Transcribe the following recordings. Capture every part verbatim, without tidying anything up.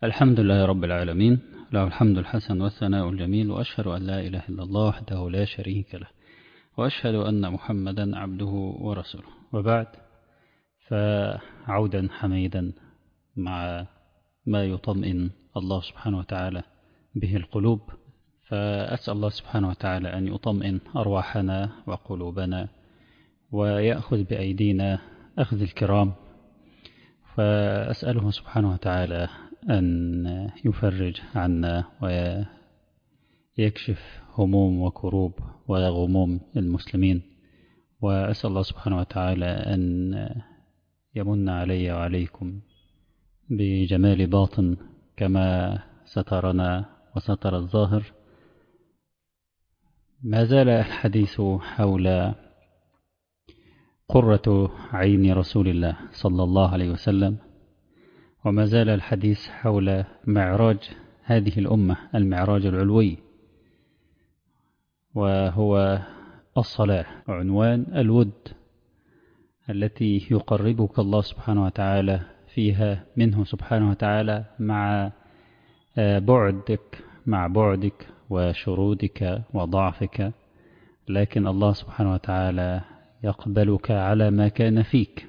الحمد لله رب العالمين، له الحمد الحسن والثناء الجميل، وأشهد أن لا إله إلا الله وحده لا شريك له، وأشهد أن محمدا عبده ورسوله. وبعد، فعودا حميدا مع ما يطمئن الله سبحانه وتعالى به القلوب، فأسأل الله سبحانه وتعالى أن يطمئن أرواحنا وقلوبنا ويأخذ بأيدينا أخذ الكرام، فأسأله سبحانه وتعالى أن يفرج عنا ويكشف هموم وكروب وغموم المسلمين، وأسأل الله سبحانه وتعالى أن يمن علي وعليكم بجمال باطن كما سترنا وستر الظاهر. ما زال الحديث حول قرة عين رسول الله صلى الله عليه وسلم، وما زال الحديث حول معراج هذه الأمة، المعراج العلوي، وهو الصلاة، عنوان الود التي يقربك الله سبحانه وتعالى فيها منه سبحانه وتعالى مع بعدك مع بعدك وشرودك وضعفك، لكن الله سبحانه وتعالى يقبلك على ما كان فيك.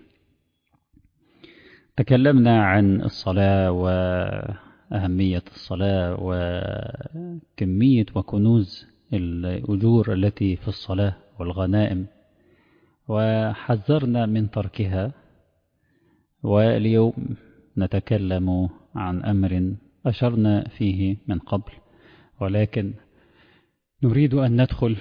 تكلمنا عن الصلاة وأهمية الصلاة وكمية وكنوز الأجور التي في الصلاة والغنائم، وحذرنا من تركها. واليوم نتكلم عن أمر أشرنا فيه من قبل، ولكن نريد أن ندخل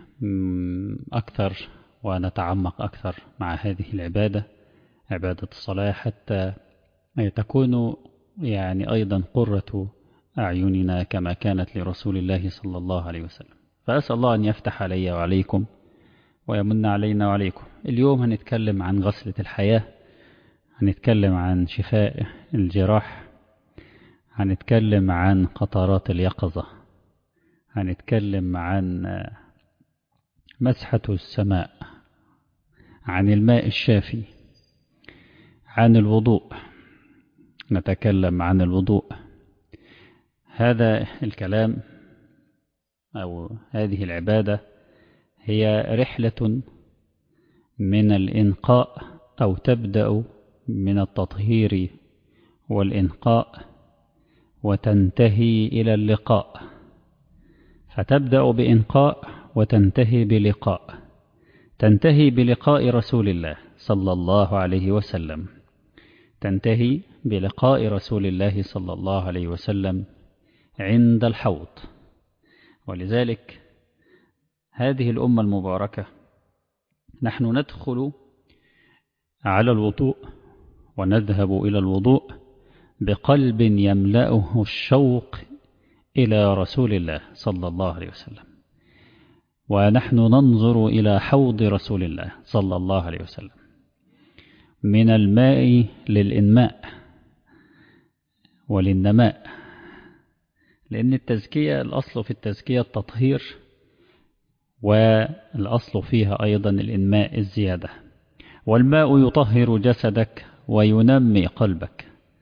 أكثر ونتعمق أكثر مع هذه العبادة، عبادة الصلاة، حتى تكون يعني أيضا قرة أعيننا كما كانت لرسول الله صلى الله عليه وسلم. فأسأل الله أن يفتح علي وعليكم ويمن علينا وعليكم. اليوم هنتكلم عن غسلة الحياة، هنتكلم عن شفاء الجراح، هنتكلم عن قطرات اليقظة، هنتكلم عن مسحة السماء، عن الماء الشافي، عن الوضوء، نتكلم عن الوضوء. هذا الكلام أو هذه العبادة هي رحلة من الإنقاء، أو تبدأ من التطهير والإنقاء وتنتهي إلى اللقاء، فتبدأ بإنقاء وتنتهي بلقاء، تنتهي بلقاء رسول الله صلى الله عليه وسلم، تنتهي بلقاء رسول الله صلى الله عليه وسلم عند الحوض. ولذلك هذه الأمة المباركة نحن ندخل على الوضوء ونذهب إلى الوضوء بقلب يملأه الشوق إلى رسول الله صلى الله عليه وسلم، ونحن ننظر إلى حوض رسول الله صلى الله عليه وسلم، من الماء للإنماء وللنماء، لأن التزكية الأصل في التزكية التطهير، والأصل فيها أيضا الإنماء الزيادة، والماء يطهر جسدك وينمي قلبك.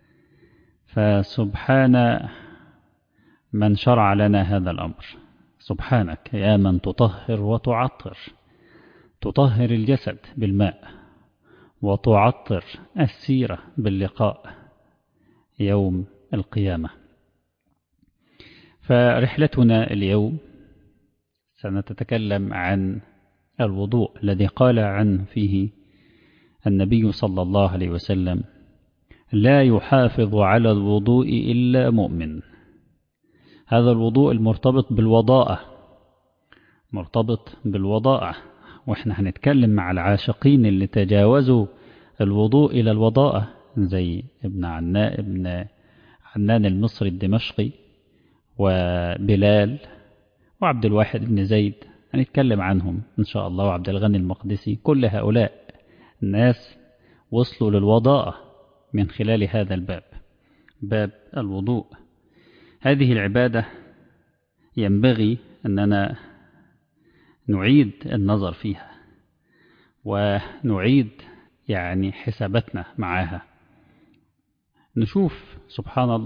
فسبحان من شرع لنا هذا الأمر، سبحانك يا من تطهر وتعطر، تطهر الجسد بالماء وتعطر السيرة باللقاء يوم القيامة. فرحلتنا اليوم سنتكلم عن الوضوء الذي قال عنه فيه النبي صلى الله عليه وسلم: لا يحافظ على الوضوء إلا مؤمن. هذا الوضوء المرتبط بالوضاءة، مرتبط بالوضاءة، وإحنا هنتكلم مع العاشقين اللي تجاوزوا الوضوء إلى الوضاءة، زي ابن عنان ابن عنان المصري الدمشقي، وبلال، وعبد الواحد بن زيد، هنتكلم عنهم إن شاء الله، وعبد الغني المقدسي. كل هؤلاء الناس وصلوا للوضاءة من خلال هذا الباب، باب الوضوء. هذه العبادة ينبغي أننا نعيد النظر فيها ونعيد يعني حسابتنا معها، نشوف سبحان الله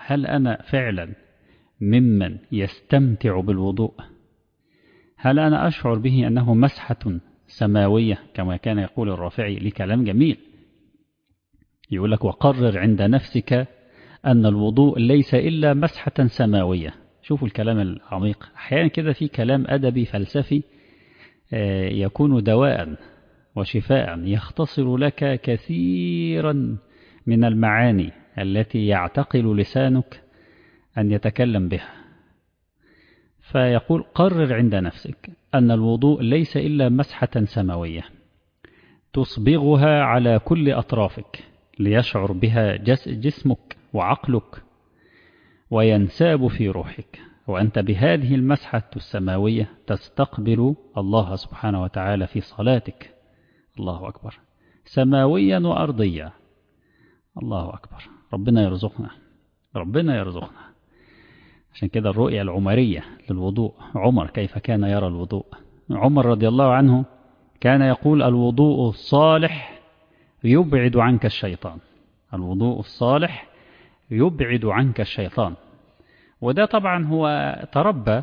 هل أنا فعلا ممن يستمتع بالوضوء؟ هل أنا أشعر به أنه مسحة سماوية كما كان يقول الرافعي؟ لكلام جميل يقول لك: وقرر عند نفسك أن الوضوء ليس إلا مسحة سماوية. شوفوا الكلام العميق. أحيانا كده في كلام أدبي فلسفي يكون دواء وشفاء، يختصر لك كثيرا من المعاني التي يعتقل لسانك أن يتكلم بها. فيقول: قرر عند نفسك أن الوضوء ليس إلا مسحة سماوية تصبغها على كل أطرافك ليشعر بها جسمك وعقلك وينساب في روحك، وأنت بهذه المسحة السماوية تستقبل الله سبحانه وتعالى في صلاتك. الله أكبر. سماويا وأرضيا. الله أكبر. ربنا يرزقنا، ربنا يرزقنا. عشان كده الرؤية العمرية للوضوء، عمر كيف كان يرى الوضوء؟ عمر رضي الله عنه كان يقول: الوضوء الصالح يبعد عنك الشيطان. الوضوء الصالح يبعد عنك الشيطان. وده طبعا هو تربى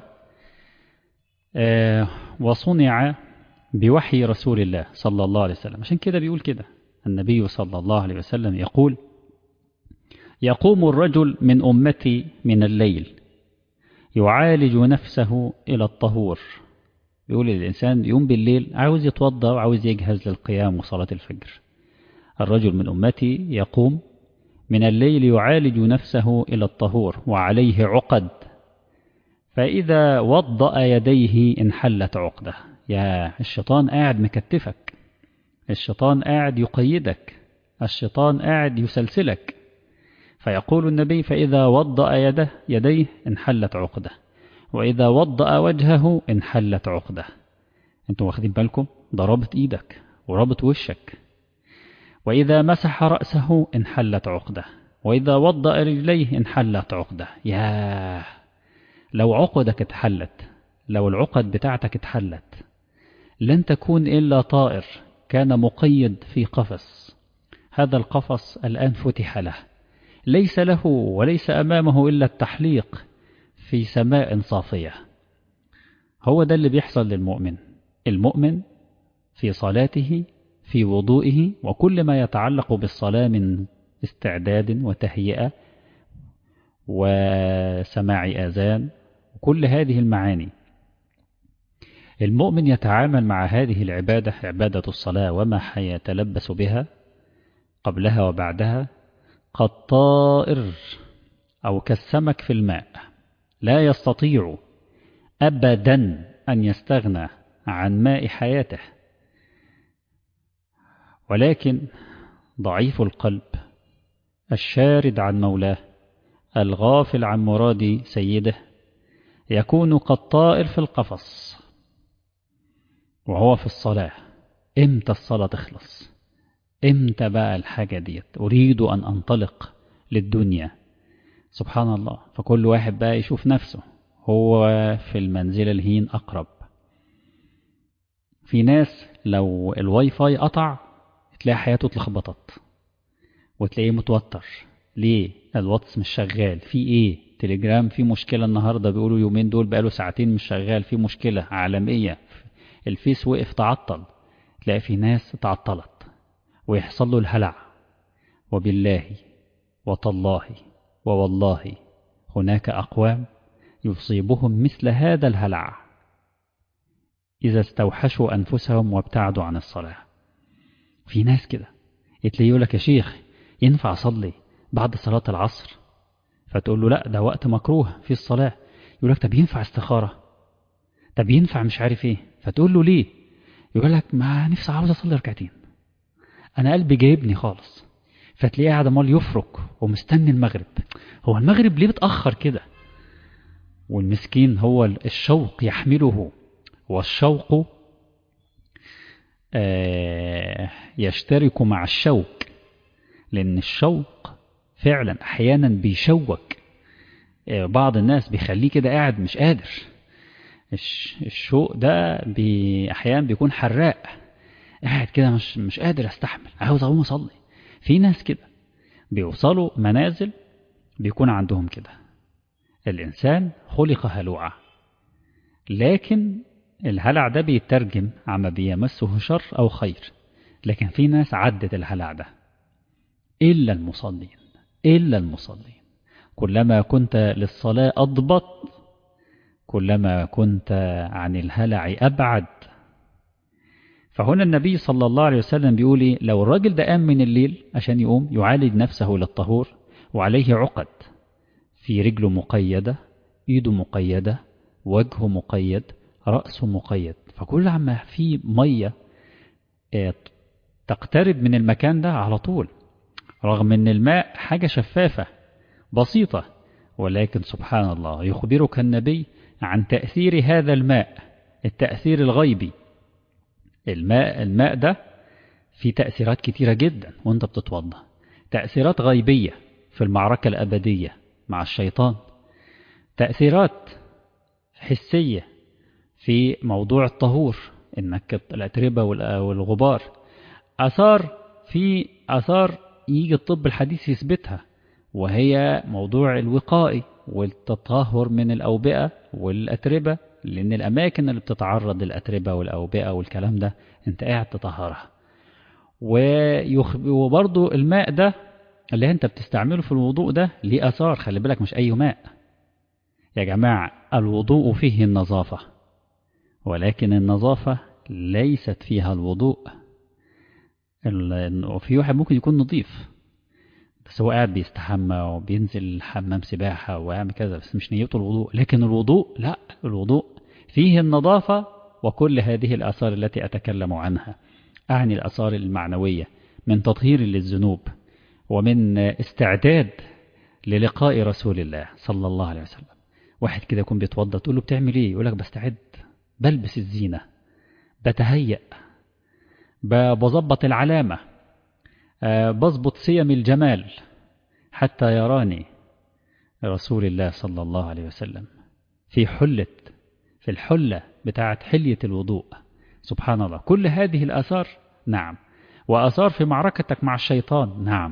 وصنع بوحي رسول الله صلى الله عليه وسلم. عشان كده بيقول كده النبي صلى الله عليه وسلم، يقول: يقوم الرجل من أمتي من الليل يعالج نفسه إلى الطهور. بيقول الإنسان يوم بالليل عاوز يتوضأ وعاوز يجهز للقيام وصلاة الفجر. الرجل من أمتي يقوم من الليل يعالج نفسه إلى الطهور وعليه عقد، فإذا وضأ يديه انحلت عقده. يا الشيطان قاعد مكتفك، الشيطان قاعد يقيدك، الشيطان قاعد يسلسلك. فيقول النبي: فإذا وضأ يده يديه انحلت عقده، وإذا وضأ وجهه انحلت عقده. انتوا واخدين بالكم؟ ضربت ايدك وربط وشك. وإذا مسح رأسه انحلت عقده، وإذا وضأ رجليه انحلت عقده. ياه لو عقدك اتحلت، لو العقد بتاعتك اتحلت، لن تكون إلا طائر كان مقيد في قفص. هذا القفص الآن فتح له، ليس له وليس أمامه إلا التحليق في سماء صافية. هو ده اللي بيحصل للمؤمن. المؤمن في صلاته، في وضوئه، وكل ما يتعلق بالصلاة من استعداد وتهيئة وسماع آذان وكل هذه المعاني، المؤمن يتعامل مع هذه العبادة، عبادة الصلاة وما يتلبس بها قبلها وبعدها، كالطائر أو كالسمك في الماء، لا يستطيع أبدا أن يستغنى عن ماء حياته. ولكن ضعيف القلب الشارد عن مولاه الغافل عن مراد سيده يكون كالطائر في القفص وهو في الصلاة. امتى الصلاة تخلص؟ امتى بقى الحاجة ديت؟ أريد أن أنطلق للدنيا. سبحان الله. فكل واحد بقى يشوف نفسه هو في المنزل الهين أقرب. في ناس لو الواي فاي قطع تلاقي حياته اتلخبطت وتلاقيه متوتر. ليه؟ الواتس مش شغال، في ايه؟ تليجرام في مشكلة النهاردة، بيقولوا يومين دول بقاله ساعتين مش شغال، في مشكلة عالمية، الفيس وقف تعطل. تلاقي في ناس تعطلت ويحصل له الهلع. وبالله وتالله ووالله هناك أقوام يصيبهم مثل هذا الهلع إذا استوحشوا أنفسهم وابتعدوا عن الصلاة. في ناس كده يتلاقي يقول لك: يا شيخ ينفع أصلي بعد صلاة العصر؟ فتقول له: لا ده وقت مكروه في الصلاة. يقول لك: طب ينفع استخارة؟ طب ينفع مش عارف ايه؟ فتقول له: ليه؟ يقول لك: ما نفسي عاوز أصلي ركعتين، أنا قلبي جايبني خالص. فتلاقيه قاعد مال يفرك ومستني المغرب. هو المغرب ليه بتأخر كده؟ والمسكين هو الشوق يحمله، والشوق آه يشترك مع الشوق، لأن الشوق فعلا أحيانا بيشوك. آه بعض الناس بيخليه كده قاعد مش قادر. الشوق ده بي أحيانا بيكون حراق، قاعد كده مش مش قادر استحمل، عاوز أقوم أصلي. في ناس كده بيوصلوا منازل بيكون عندهم كده. الإنسان خلق هلوعا، لكن الهلع ده بيترجم عما بيمسه شر أو خير. لكن في ناس عدت الهلع ده، إلا المصلين. إلا المصلين كلما كنت للصلاة أضبط كلما كنت عن الهلع أبعد. فهنا النبي صلى الله عليه وسلم بيقول إيه؟ لو الراجل ده قام من الليل عشان يقوم يعالج نفسه للطهور، وعليه عقد، في رجله مقيدة، إيده مقيدة، وجهه مقيد، رأسه مقيد، فكل عما في مية تقترب من المكان ده على طول، رغم أن الماء حاجة شفافة بسيطة، ولكن سبحان الله يخبرك النبي عن تأثير هذا الماء، التأثير الغيبي. الماء الماء ده في تأثيرات كتيرة جدا وانت بتتوضى، تأثيرات غيبية في المعركة الأبدية مع الشيطان، تأثيرات حسية في موضوع الطهور، انك الأتربة والغبار، أثار في أثار يجي الطب الحديث يثبتها، وهي موضوع الوقائي والتطهر من الأوبئة والأتربة، لأن الأماكن اللي بتتعرض للأتربة والأوبئة والكلام ده أنت قاعد تطهرها. وبرضو الماء ده اللي أنت بتستعمله في الوضوء ده ليه أثار، خلي بالك مش أي ماء يا جماعة. الوضوء فيه النظافة، ولكن النظافة ليست فيها الوضوء. وفي واحد ممكن يكون نظيف بس هو قاعد بيستحمى وبينزل حمام سباحة ويعمل كذا، بس مش نيته الوضوء. لكن الوضوء لا، الوضوء فيه النظافة وكل هذه الآثار التي أتكلم عنها. أعني الآثار المعنوية من تطهير للذنوب، ومن استعداد للقاء رسول الله صلى الله عليه وسلم. واحد كده يكون بيتوضى تقول له بتعمل ايه؟ يقول لك بستعد، بلبس الزينة، بتهيأ، بظبط العلامة، بظبط سيم الجمال حتى يراني رسول الله صلى الله عليه وسلم في حلة في الحلة بتاعت حلية الوضوء. سبحان الله، كل هذه الآثار نعم، وآثار في معركتك مع الشيطان نعم.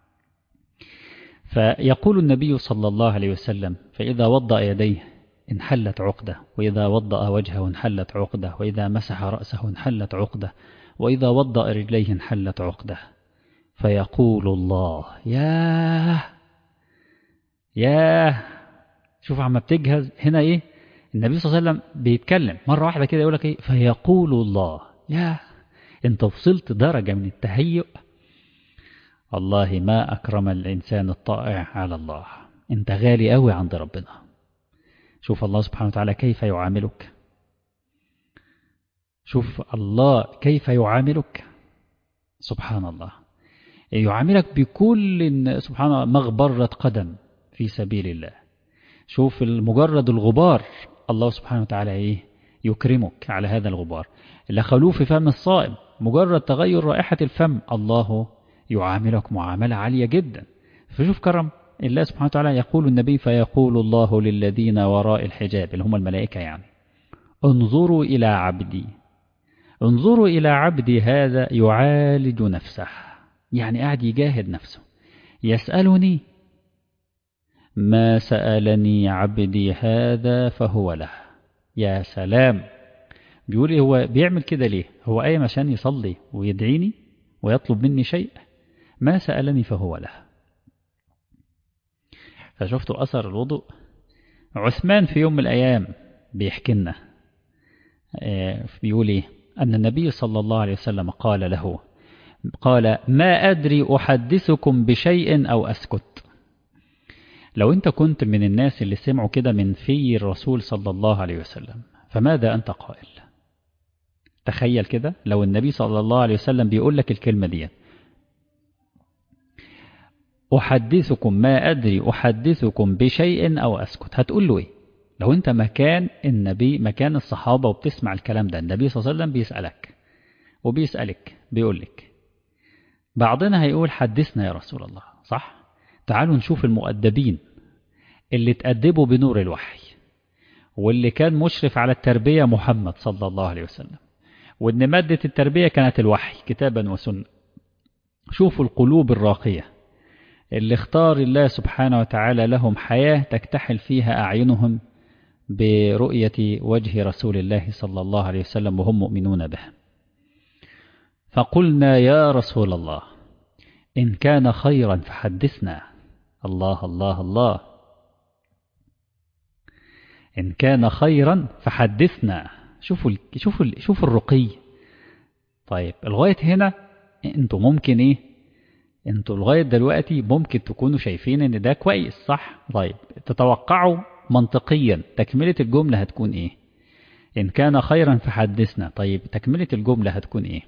فيقول النبي صلى الله عليه وسلم فإذا وضأ يديه انحلت عقدة، وإذا وضأ وجهه انحلت عقدة، وإذا مسح رأسه انحلت عقدة، وإذا وضأ رجليه انحلت عقدة. فيقول الله ياه ياه، شوف عما بتجهز هنا ايه، النبي صلى الله عليه وسلم بيتكلم مرة واحدة كده يقول لك ايه، فيقول الله ياه، انت وصلت درجة من التهيؤ. والله ما أكرم الإنسان الطائع على الله، انت غالي قوي عند ربنا. شوف الله سبحانه وتعالى كيف يعاملك، شوف الله كيف يعاملك، سبحان الله، يعاملك بكل سبحان الله مغبرة قدم في سبيل الله. شوف مجرد الغبار الله سبحانه وتعالى ايه يكرمك على هذا الغبار. لخلوف فم الصائم، مجرد تغير رائحة الفم الله يعاملك معاملة عالية جدا. فشوف كرم الله سبحانه وتعالى. يقول النبي فيقول الله للذين وراء الحجاب اللي هم الملائكة يعني، انظروا إلى عبدي، انظروا إلى عبدي هذا يعالج نفسه، يعني قاعد يجاهد نفسه، يسألني ما سألني عبدي هذا فهو له. يا سلام، بيقول إيه هو بيعمل كده ليه؟ هو قايم عشان يصلي ويدعيني ويطلب مني شيء؟ ما سألني فهو له. فشفتوا أثر الوضوء. عثمان في يوم من الأيام بيحكي لنا بيقول إيه، أن النبي صلى الله عليه وسلم قال له، قال ما أدري أحدثكم بشيء أو أسكت. لو أنت كنت من الناس اللي سمعوا كده من في الرسول صلى الله عليه وسلم فماذا أنت قائل؟ تخيل كده لو النبي صلى الله عليه وسلم بيقول لك الكلمة دي، أحدثكم ما أدري أحدثكم بشيء أو أسكت، هتقول له إيه؟ لو أنت مكان النبي مكان الصحابة وبتسمع الكلام ده، النبي صلى الله عليه وسلم بيسألك وبيسألك بيقول لك، بعضنا هيقول حدثنا يا رسول الله، صح؟ تعالوا نشوف المؤدبين اللي تأدبوا بنور الوحي، واللي كان مشرف على التربية محمد صلى الله عليه وسلم، وإن مادة التربية كانت الوحي كتابا وسنة. شوفوا القلوب الراقية اللي اختار الله سبحانه وتعالى لهم حياة تكتحل فيها أعينهم برؤية وجه رسول الله صلى الله عليه وسلم وهم مؤمنون به. فقلنا يا رسول الله إن كان خيرا فحدثنا. الله الله الله، إن كان خيرا فحدثنا. شوفوا شوفوا شوفوا الرقي. طيب لغاية هنا انتوا ممكن ايه، انتوا لغاية دلوقتي ممكن تكونوا شايفين ان ده كويس صح. طيب تتوقعوا منطقيا تكملة الجملة هتكون ايه؟ إن كان خيرا فحدثنا. طيب تكملة الجملة هتكون ايه؟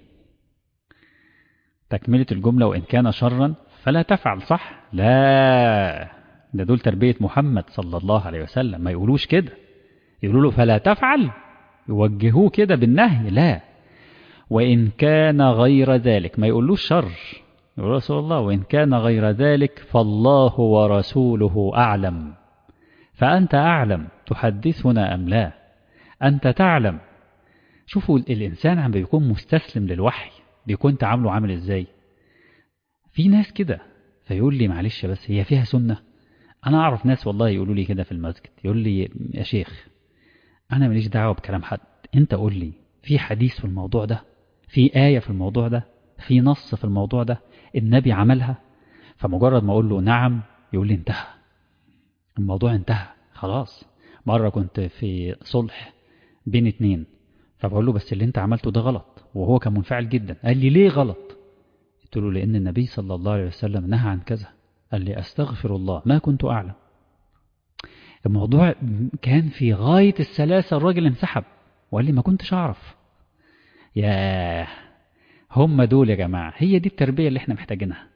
تكملة الجملة وإن كان شرا فلا تفعل صح؟ لا، ده دول تربية محمد صلى الله عليه وسلم، ما يقولوش كده. يقولوا له فلا تفعل، يوجهوه كده بالنهي. لا، وإن كان غير ذلك، ما يقولوش شر. يقول رسول الله وإن كان غير ذلك فالله ورسوله أعلم. فأنت أعلم تحدثنا أم لا؟ أنت تعلم. شوفوا الإنسان عم بيكون مستسلم للوحي بيكون تعامله عامل إزاي. في ناس كده فيقول لي معلش بس هي فيها سنة. أنا أعرف ناس والله يقولوا لي كده في المسجد، يقول لي يا شيخ أنا ماليش دعوة بكلام حد، أنت قول لي في حديث في الموضوع ده، في آية في الموضوع ده، في نص في الموضوع ده النبي عملها. فمجرد ما أقول له نعم يقول لي انتهى الموضوع، انتهى خلاص. مرة كنت في صلح بين اتنين، فبقول له بس اللي انت عملته ده غلط، وهو كان منفعل جدا. قال لي ليه غلط؟ قلت له لأن النبي صلى الله عليه وسلم نهى عن كذا. قال لي أستغفر الله ما كنت أعلم. الموضوع كان في غاية السلاسة، الراجل انسحب وقال لي ما كنتش أعرف. ياه، هم دول يا جماعة، هي دي التربية اللي احنا محتاجينها.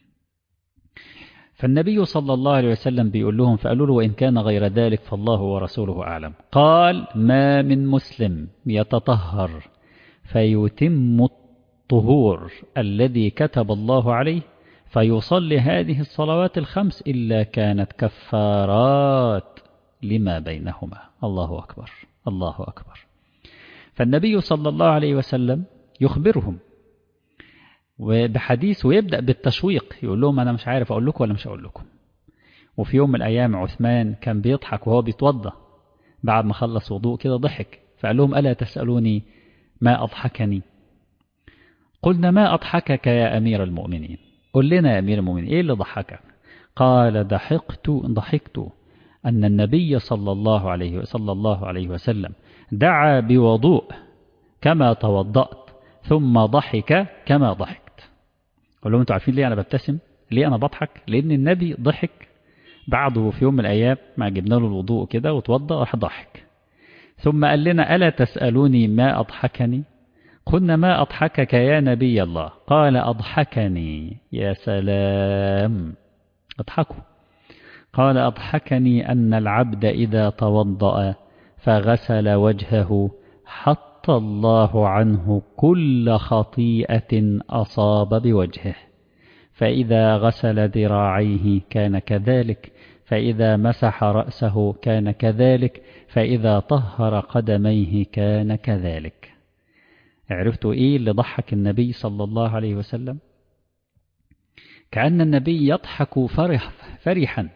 فالنبي صلى الله عليه وسلم بيقول لهم، فقالوا له وإن كان غير ذلك فالله ورسوله أعلم. قال ما من مسلم يتطهر فيتم الطهور الذي كتب الله عليه فيصلي هذه الصلوات الخمس إلا كانت كفارات لما بينهما. الله أكبر الله أكبر. فالنبي صلى الله عليه وسلم يخبرهم وبحديث ويبدأ بالتشويق، يقول لهم أنا مش عارف أقول لكم ولا مش أقول لكم. وفي يوم من الأيام عثمان كان بيضحك وهو بيتوضى، بعد ما خلص وضوء كده ضحك، فقال لهم ألا تسألوني ما أضحكني؟ قلنا ما أضحكك يا أمير المؤمنين؟ قل لنا يا أمير المؤمنين إيه اللي ضحكك؟ قال ضحكت ضحكت أن النبي صلى الله عليه صلى الله عليه وسلم دعا بوضوء كما توضأت ثم ضحك كما ضحكت. قل لهم أنتوا عارفين ليه أنا ببتسم؟ ليه أنا بضحك؟ لأن النبي ضحك بعده في يوم من الأيام ما جبنا له الوضوء كده وتوضأ راح ضحك، ثم قال لنا ألا تسألوني ما أضحكني؟ قلنا ما أضحكك يا نبي الله؟ قال أضحكني. يا سلام، أضحكوا. قال أضحكني أن العبد إذا توضأ فغسل وجهه حط الله عنه كل خطيئة أصاب بوجهه، فإذا غسل ذراعيه كان كذلك، فإذا مسح رأسه كان كذلك، فإذا طهر قدميه كان كذلك. عرفتوا إيه اللي ضحك النبي صلى الله عليه وسلم؟ كأن النبي يضحك فرح فرحا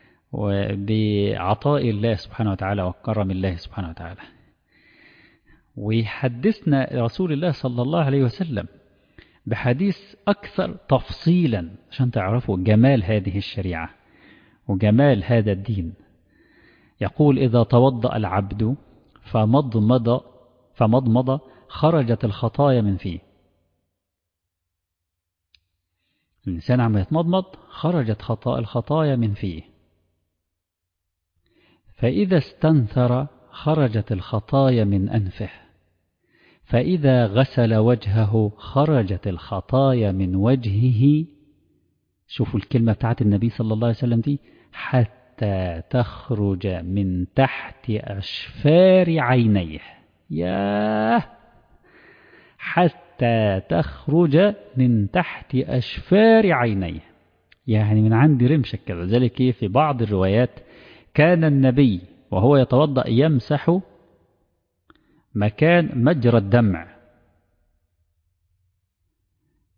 بعطاء الله سبحانه وتعالى وكرم الله سبحانه وتعالى. ويحدثنا رسول الله صلى الله عليه وسلم بحديث أكثر تفصيلا عشان تعرفوا جمال هذه الشريعة وجمال هذا الدين. يقول إذا توضأ العبد فمضمض فمضمض خرجت الخطايا من فيه. الإنسان عم يتمضمض خرجت خطايا الخطايا من فيه. فإذا استنثر خرجت الخطايا من أنفه. فإذا غسل وجهه خرجت الخطايا من وجهه. شوفوا الكلمة بتاعت النبي صلى الله عليه وسلم دي، حتى تخرج من تحت أشفار عينيه. ياه، حتى تخرج من تحت أشفار عينيه، يعني من عند رمشك كذا. ذلك في بعض الروايات كان النبي وهو يتوضأ يمسح مكان مجرى الدمع،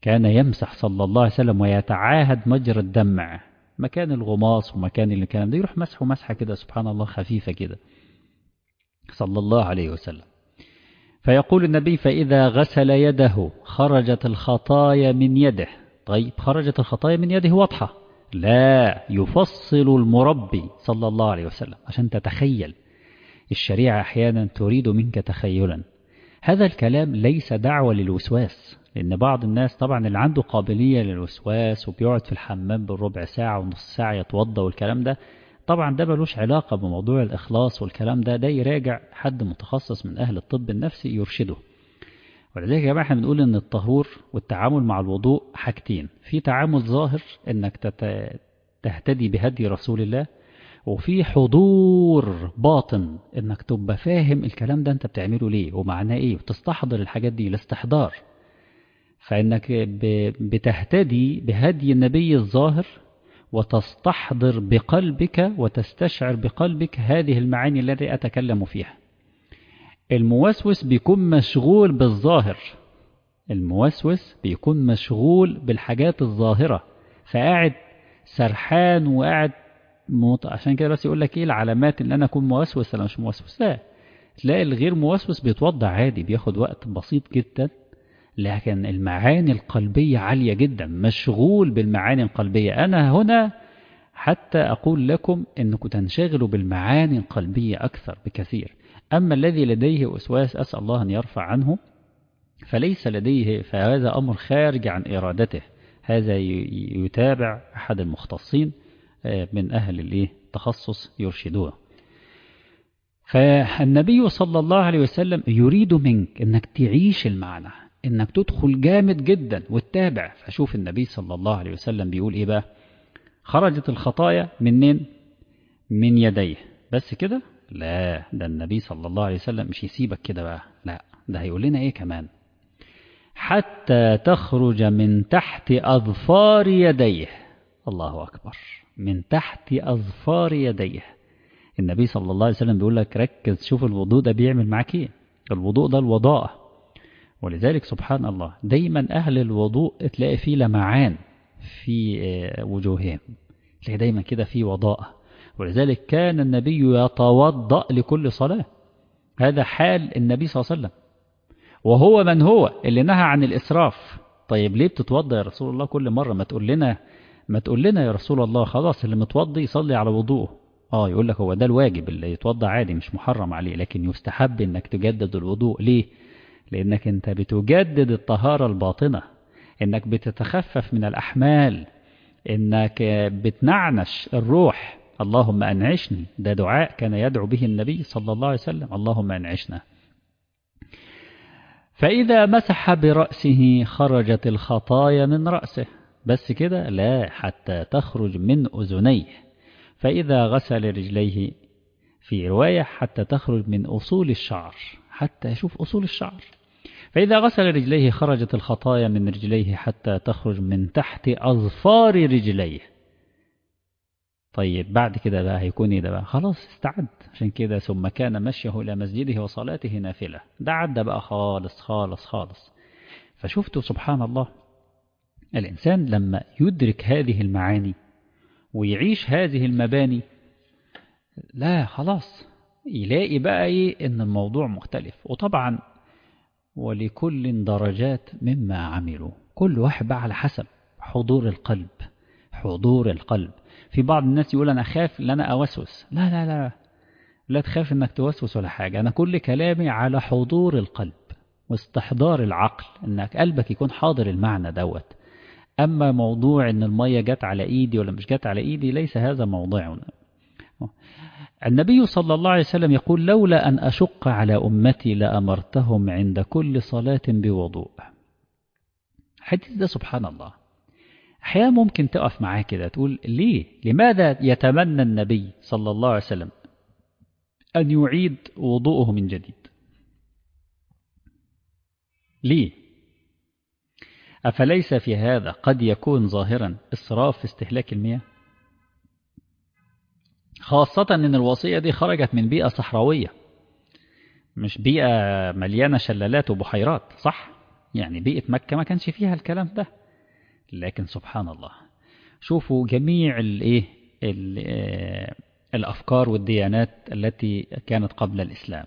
كان يمسح صلى الله عليه وسلم ويتعاهد مجرى الدمع، مكان الغماص ومكان اللي كان ده يروح مسحه مسحة كده سبحان الله خفيفة كده صلى الله عليه وسلم. فيقول النبي فإذا غسل يده خرجت الخطايا من يده. طيب خرجت الخطايا من يده واضحة، لا، يفصل المربي صلى الله عليه وسلم عشان تتخيل. الشريعة أحيانا تريد منك تخيلا. هذا الكلام ليس دعوة للوسواس، لأن بعض الناس طبعا اللي عنده قابلية للوسواس وبيقعد في الحمام بالربع ساعة ونص ساعة يتوضى والكلام ده، طبعا ده ملوش علاقة بموضوع الإخلاص والكلام ده، ده يراجع حد متخصص من أهل الطب النفسي يرشده. ولذلك يا جماعة احنا بنقول إن الطهور والتعامل مع الوضوء حاجتين، في تعامل ظاهر إنك تهتدي بهدي رسول الله، وفي حضور باطن إنك تبقى فاهم الكلام ده أنت بتعمله ليه ومعناه إيه وتستحضر الحاجات دي الاستحضار. فإنك بتهتدي بهدي النبي الظاهر وتستحضر بقلبك وتستشعر بقلبك هذه المعاني التي أتكلم فيها. الموسوس بيكون مشغول بالظاهر، الموسوس بيكون مشغول بالحاجات الظاهرة، فقاعد سرحان وقاعد موت. عشان كده بس يقول لك ايه العلامات ان انا اكون موسوس ولا مش موسوس؟ لا، تلاقي الغير موسوس بيتوضع عادي بياخد وقت بسيط جدا، لكن المعاني القلبية عالية جدا، مشغول بالمعاني القلبية. أنا هنا حتى أقول لكم أنكم تنشغلوا بالمعاني القلبية أكثر بكثير. أما الذي لديه وسواس أسأل الله أن يرفع عنه فليس لديه، فهذا أمر خارج عن إرادته، هذا يتابع أحد المختصين من أهل التخصص يرشدوه. فالنبي صلى الله عليه وسلم يريد منك أنك تعيش المعنى، انك تدخل جامد جدا وتتابع. فشوف النبي صلى الله عليه وسلم بيقول ايه بقى؟ خرجت الخطايا منين؟ من يديه. بس كده؟ لا، ده النبي صلى الله عليه وسلم مش يسيبك كده بقى، لا، ده هيقول لنا ايه كمان؟ حتى تخرج من تحت اظفار يديه. الله اكبر، من تحت اظفار يديه. النبي صلى الله عليه وسلم بيقول لك ركز، شوف الوضوء ده بيعمل معاك ايه. الوضوء ده الوضاءة، ولذلك سبحان الله دايما أهل الوضوء تلاقي فيه لمعان في وجوههم، تلاقي دايما كده في وضاءة. ولذلك كان النبي يتوضأ لكل صلاة، هذا حال النبي صلى الله عليه وسلم، وهو من هو اللي نهى عن الإسراف. طيب ليه بتتوضأ يا رسول الله كل مرة؟ ما تقول لنا ما تقول لنا يا رسول الله خلاص اللي متوضي يصلي على وضوءه. اه يقول لك هو ده الواجب، اللي يتوضأ عادي مش محرم عليه، لكن يستحب انك تجدد الوضوء. ليه؟ لأنك أنت بتجدد الطهارة الباطنة، إنك بتتخفف من الأحمال، إنك بتنعنش الروح. اللهم أنعشني، ده دعاء كان يدعو به النبي صلى الله عليه وسلم، اللهم أنعشنا. فإذا مسح برأسه خرجت الخطايا من رأسه. بس كده؟ لا، حتى تخرج من أذنيه. فإذا غسل رجليه، في رواية حتى تخرج من أصول الشعر، حتى يشوف أصول الشعر. فإذا غسل رجليه خرجت الخطايا من رجليه حتى تخرج من تحت أظفار رجليه. طيب بعد كده بقى هيكون ايه ده بقى؟ خلاص استعد. عشان كده ثم كان مشيه إلى مسجده وصلاته نافلة، ده عدى بقى خالص خالص خالص. فشفتوا سبحان الله، الإنسان لما يدرك هذه المعاني ويعيش هذه المباني، لا خلاص يلاقي بقى ايه ان الموضوع مختلف. وطبعا ولكل درجات مما عملوا، كل واحد بقى على حسب حضور القلب. حضور القلب، في بعض الناس يقول أنا خاف ان أنا أوسوس. لا لا لا لا تخاف انك توسوس ولا حاجة، أنا كل كلامي على حضور القلب واستحضار العقل، انك قلبك يكون حاضر المعنى دوت. أما موضوع ان المية جت على ايدي ولا مش جت على ايدي، ليس هذا موضوعنا. النبي صلى الله عليه وسلم يقول لولا أن أشق على أمتي لأمرتهم عند كل صلاة بوضوء. حديث ده سبحان الله أحيانا ممكن تقف معاه كده تقول ليه؟ لماذا يتمنى النبي صلى الله عليه وسلم أن يعيد وضوءه من جديد؟ ليه؟ أفليس في هذا قد يكون ظاهرا إسراف في استهلاك المياه؟ خاصة أن الوصية دي خرجت من بيئة صحراوية، مش بيئة مليانة شلالات وبحيرات، صح؟ يعني بيئة مكة ما كانش فيها الكلام ده. لكن سبحان الله، شوفوا جميع الايه الأفكار والديانات التي كانت قبل الإسلام،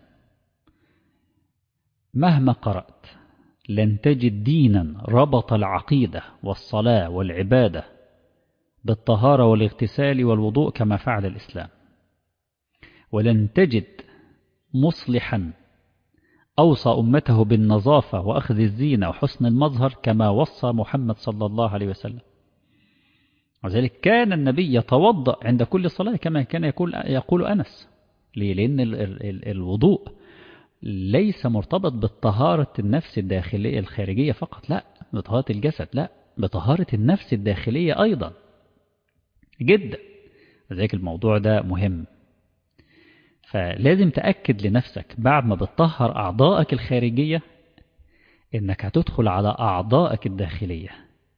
مهما قرأت لن تجد دينا ربط العقيدة والصلاة والعبادة بالطهارة والاغتسال والوضوء كما فعل الإسلام. ولن تجد مصلحا أوصى أمته بالنظافة وأخذ الزينة وحسن المظهر كما وصى محمد صلى الله عليه وسلم. وذلك كان النبي يتوضأ عند كل صلاة كما كان يقول, يقول أنس. ليه؟ لأن ال ال الوضوء ليس مرتبط بالطهارة النفس الداخلية الخارجية فقط، لا، بطهارة الجسد، لا، بطهارة النفس الداخلية أيضا جدا. وذلك الموضوع ده مهم. فلازم تأكد لنفسك بعد ما بتطهر أعضائك الخارجية إنك هتدخل على أعضائك الداخلية.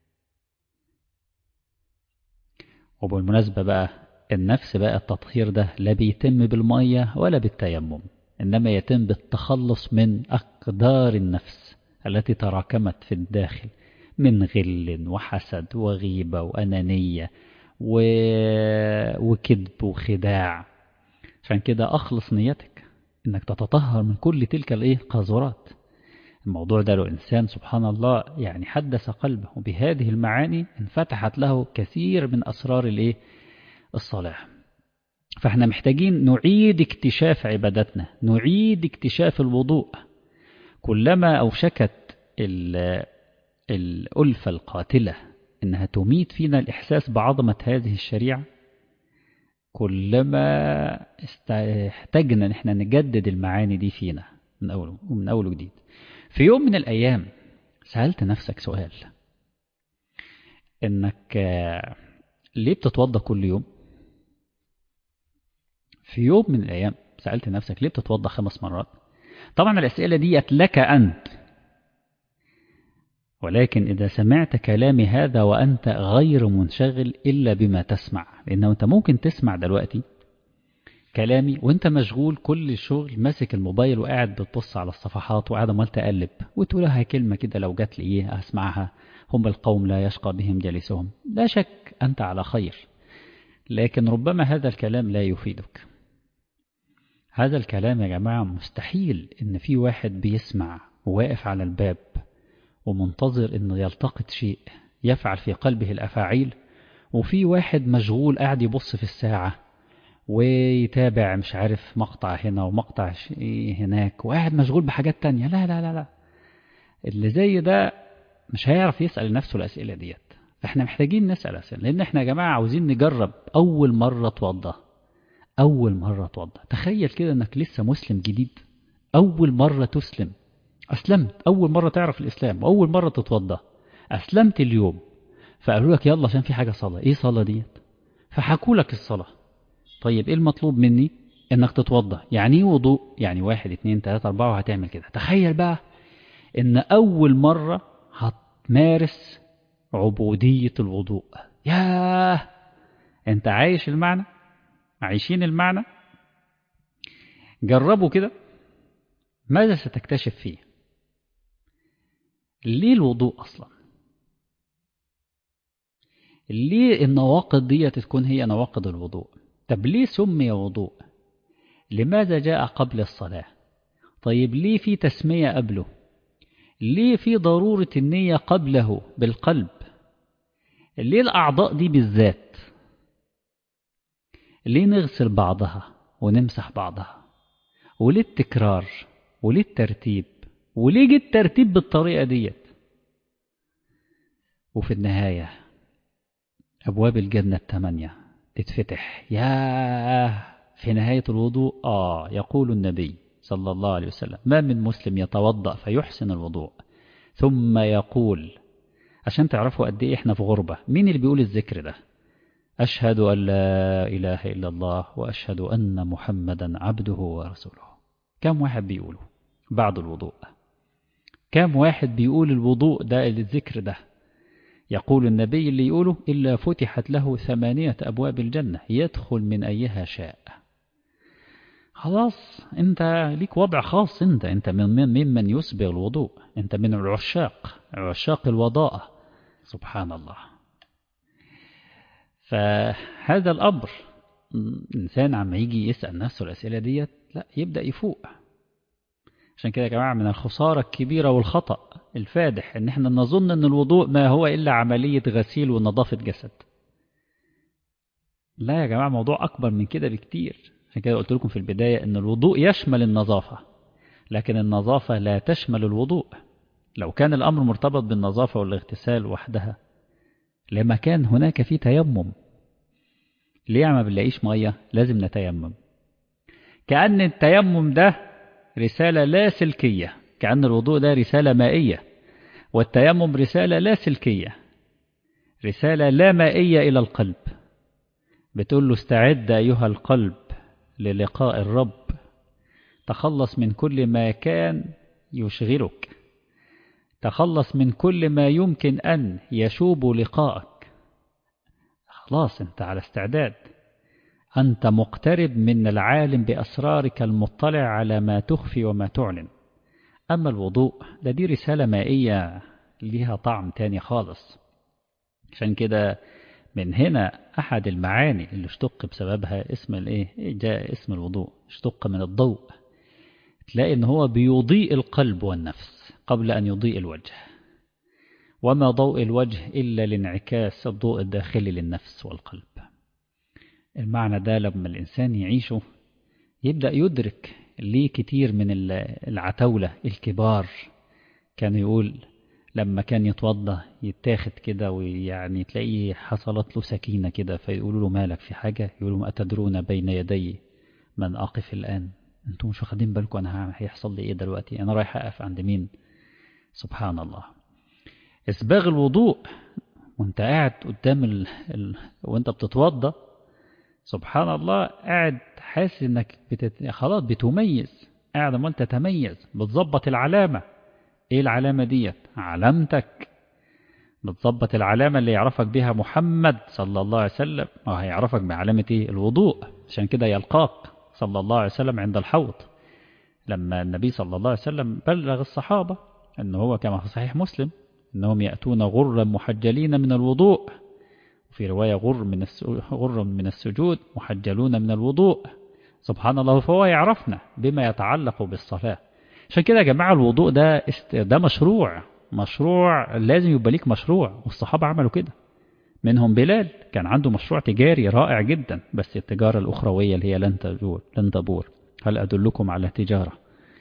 وبالمناسبة بقى النفس بقى التطهير ده لا بيتم بالمية ولا بالتيمم، إنما يتم بالتخلص من أقدار النفس التي تراكمت في الداخل من غل وحسد وغيبة وأنانية و... وكذب وخداع. عشان كده أخلص نيتك إنك تتطهر من كل تلك الإيه قاذورات. الموضوع ده لو إنسان سبحان الله يعني حدث قلبه بهذه المعاني انفتحت له كثير من أسرار الإيه الصلاة. فإحنا محتاجين نعيد اكتشاف عبادتنا، نعيد اكتشاف الوضوء. كلما أوشكت الألفة القاتلة إنها تميت فينا الإحساس بعظمة هذه الشريعة، كلما احتاجنا ان احنا نجدد المعاني دي فينا من أول ومن أول وجديد. في يوم من الأيام سألت نفسك سؤال، إنك ليه بتتوضى كل يوم؟ في يوم من الأيام سألت نفسك ليه بتتوضى خمس مرات؟ طبعا الأسئلة دي لك أنت، ولكن إذا سمعت كلامي هذا وأنت غير منشغل إلا بما تسمع، لأنه أنت ممكن تسمع دلوقتي كلامي وأنت مشغول كل الشغل ماسك الموبايل وقاعد بتبص على الصفحات وقاعد عمال تقلب وتقولها كلمة كده لو جات لي إيه أسمعها، هم القوم لا يشقى بهم جليسهم. لا شك أنت على خير، لكن ربما هذا الكلام لا يفيدك. هذا الكلام يا جماعة مستحيل إن في واحد بيسمع وواقف على الباب ومنتظر إنه يلتقط شيء يفعل في قلبه الأفاعيل، وفي واحد مشغول قاعد يبص في الساعة ويتابع مش عارف مقطع هنا ومقطع هناك وقاعد مشغول بحاجات تانية. لا لا لا لا، اللي زي ده مش هيعرف يسأل نفسه الأسئلة ديت. احنا محتاجين نسأل أسئلة، لأن احنا يا جماعة عاوزين نجرب. أول مرة توضى، أول مرة توضى، تخيل كده أنك لسه مسلم جديد، أول مرة تسلم، أسلمت أول مرة تعرف الإسلام وأول مرة تتوضى، أسلمت اليوم، فقالوا لك يلا عشان في حاجة صلاة. إيه صلاة ديت؟ فحكوا لك الصلاة. طيب إيه المطلوب مني؟ إنك تتوضى. يعني إيه وضوء؟ يعني واحد اتنين تلاتة أربعة وهتعمل كده. تخيل بقى إن أول مرة هتمارس عبودية الوضوء. ياه، أنت عايش المعنى؟ عايشين المعنى؟ جربوا كده. ماذا ستكتشف فيه؟ ليه الوضوء أصلا؟ ليه النواقض دي تكون هي نواقض الوضوء؟ طب ليه سمي وضوء؟ لماذا جاء قبل الصلاة؟ طيب ليه في تسمية قبله؟ ليه في ضرورة النية قبله بالقلب؟ ليه الأعضاء دي بالذات؟ ليه نغسل بعضها ونمسح بعضها؟ وليه التكرار؟ وليه الترتيب؟ وليه جه الترتيب بالطريقة ديت؟ وفي النهاية أبواب الجنة الثمانية تتفتح. ياه، في نهاية الوضوء آه يقول النبي صلى الله عليه وسلم: ما من مسلم يتوضأ فيحسن الوضوء ثم يقول، عشان تعرفوا قد إيه إحنا في غربة، مين اللي بيقول الذكر ده؟ أشهد أن لا إله إلا الله وأشهد أن محمدا عبده ورسوله. كم واحد بيقوله بعد الوضوء؟ كم واحد بيقول الوضوء ده الذكر ده؟ يقول النبي اللي يقوله إلا فتحت له ثمانية أبواب الجنة يدخل من أيها شاء. خلاص انت ليك وضع خاص، انت انت من من ممن يسبغ الوضوء، انت من العشاق، عشاق الوضاءة. سبحان الله. فهذا الأمر الإنسان عم يجي يسأل نفسه الأسئلة ديت لا يبدأ يفوق. عشان كده يا جماعة من الخسارة الكبيرة والخطأ الفادح ان احنا نظن ان الوضوء ما هو إلا عملية غسيل ونظافة جسد. لا يا جماعة، موضوع أكبر من كده بكتير. عشان كده قلت لكم في البداية ان الوضوء يشمل النظافة، لكن النظافة لا تشمل الوضوء. لو كان الأمر مرتبط بالنظافة والاغتسال وحدها لما كان هناك في تيمم. ليه ما بنلاقيش مية لازم نتيمم؟ كأن التيمم ده رسالة لا سلكية، كأن الوضوء ده رسالة مائية، والتيمم رسالة لا سلكية، رسالة لا مائية إلى القلب. بتقول له استعد أيها القلب للقاء الرب، تخلص من كل ما كان يشغلك، تخلص من كل ما يمكن أن يشوب لقاءك. خلاص أنت على استعداد، أنت مقترب من العالم بأسرارك المطلع على ما تخفي وما تعلن. أما الوضوء ده دي رسالة مائية ليها طعم تاني خالص. عشان كده من هنا أحد المعاني اللي اشتق بسببها اسم الايه، جاء اسم الوضوء اشتق من الضوء. تلاقي ان هو بيضيء القلب والنفس قبل أن يضيء الوجه، وما ضوء الوجه إلا لانعكاس الضوء الداخلي للنفس والقلب. المعنى ده لما الإنسان يعيشه يبدأ يدرك. ليه كتير من العتاولة الكبار كان يقول لما كان يتوضى يتاخد كده ويعني تلاقيه حصلت له سكينة كده، فيقولوا له مالك في حاجة؟ يقولوا ما أتدرون بين يدي من أقف الآن؟ أنتم مش واخدين بالكم أنا هيحصل لي إيه دلوقتي؟ أنا رايح أقف عند مين؟ سبحان الله. إسباغ الوضوء وانت قاعد قدام ال... ال... وانت بتتوضى سبحان الله قاعد حاسس انك بتت... خلاص بتميز، قاعد امال تتميز، بتظبط العلامة. ايه العلامة ديت؟ علامتك. بتظبط العلامة اللي يعرفك بها محمد صلى الله عليه وسلم، وهيعرفك بعلامة ايه؟ الوضوء. عشان كده يلقاك صلى الله عليه وسلم عند الحوض لما النبي صلى الله عليه وسلم بلغ الصحابة انه هو كما في صحيح مسلم انهم يأتون غرا محجلين من الوضوء، في رواية غر من غر من السجود محجلون من الوضوء. سبحان الله. فهو يعرفنا بما يتعلق بالصلاة. عشان كده يا جماعة الوضوء ده ده مشروع، مشروع لازم يبقى ليك مشروع، والصحابة عملوا كده. منهم بلال كان عنده مشروع تجاري رائع جدا، بس التجارة الأخروية اللي هي لن تجور لن تبور. هل أدلكم على تجارة؟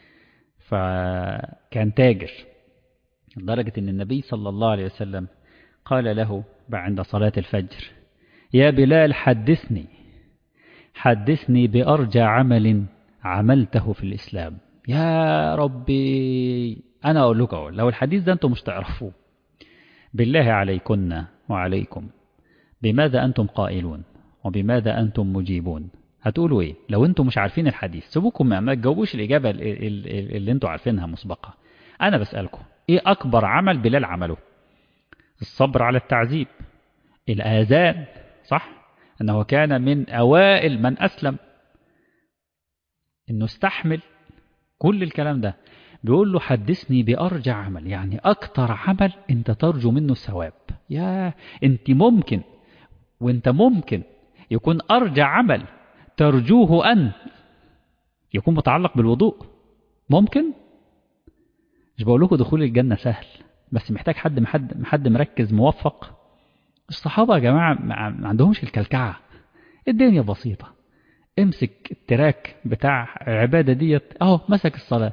فكان تاجر لدرجة أن النبي صلى الله عليه وسلم قال له عند صلاة الفجر يا بلال حدثني حدثني بأرجى عمل عملته في الإسلام. يا ربي أنا أقول لك أقول لو الحديث ده أنتم مش تعرفوه بالله عليكن وعليكم بماذا أنتم قائلون وبماذا أنتم مجيبون؟ هتقولوا إيه لو أنتم مش عارفين الحديث؟ سيبوكم ما تجاوبوش الإجابة اللي أنتم عارفينها مسبقة. أنا بسألكم إيه أكبر عمل بلال عمله؟ الصبر على التعذيب، الآذان، صح؟ أنه كان من أوائل من أسلم، أنه استحمل كل الكلام ده. بيقول له حدثني بأرجع عمل، يعني أكتر عمل أنت ترجو منه الثواب. يا أنت ممكن وأنت ممكن يكون أرجع عمل ترجوه أن يكون متعلق بالوضوء. ممكن. مش بقول لكم دخول الجنة سهل، بس محتاج حد محد حد مركز موفق. الصحابة يا جماعة ما عندهمش الكلكعة، الدنيا بسيطة. امسك التراك بتاع عبادة ديت اهو مسك الصلاة.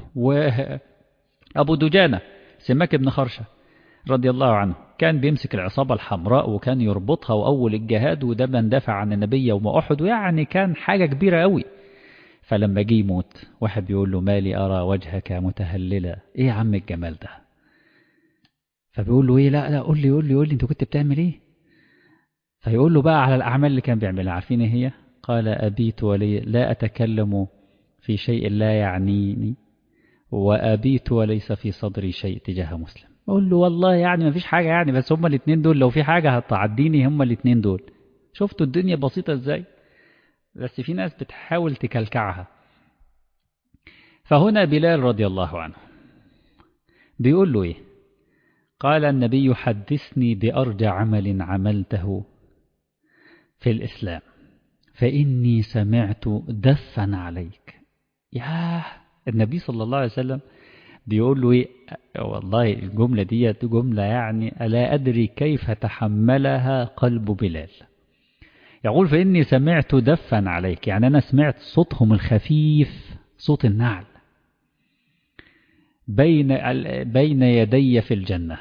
وأبو دجانة سماك بن خرشة رضي الله عنه كان بيمسك العصابة الحمراء وكان يربطها وأول الجهاد، وده من دافع عن النبي يوم أحد، ويعني كان حاجة كبيرة قوي. فلما جه يموت واحد بيقول له مالي أرى وجهك متهللا، إيه يا عم الجمال ده؟ فبيقول له إيه؟ لا لا قول لي قول لي قول لي أنت كنت بتعمل إيه؟ فيقول له بقى على الأعمال اللي كان بيعملها. عارفين إيه هي؟ قال أبيت ولي لا أتكلم في شيء لا يعنيني، وأبيت وليس في صدري شيء تجاه مسلم. أقول له والله يعني ما فيش حاجة يعني، بس هما الاثنين دول لو في حاجة هتعديني هما الاثنين دول. شفتوا الدنيا بسيطة إزاي؟ بس في ناس بتحاول تكلكعها. فهنا بلال رضي الله عنه بيقول له إيه؟ قال النبي حدثني بأرجى عمل عملته في الإسلام فإني سمعت دفا عليك. ياه، النبي صلى الله عليه وسلم بيقول له إيه؟ والله الجملة دي جملة يعني لا أدري كيف تحملها قلب بلال. يقول فإني سمعت دفا عليك، يعني أنا سمعت صوتهم الخفيف، صوت النعل بين بين يدي في الجنة.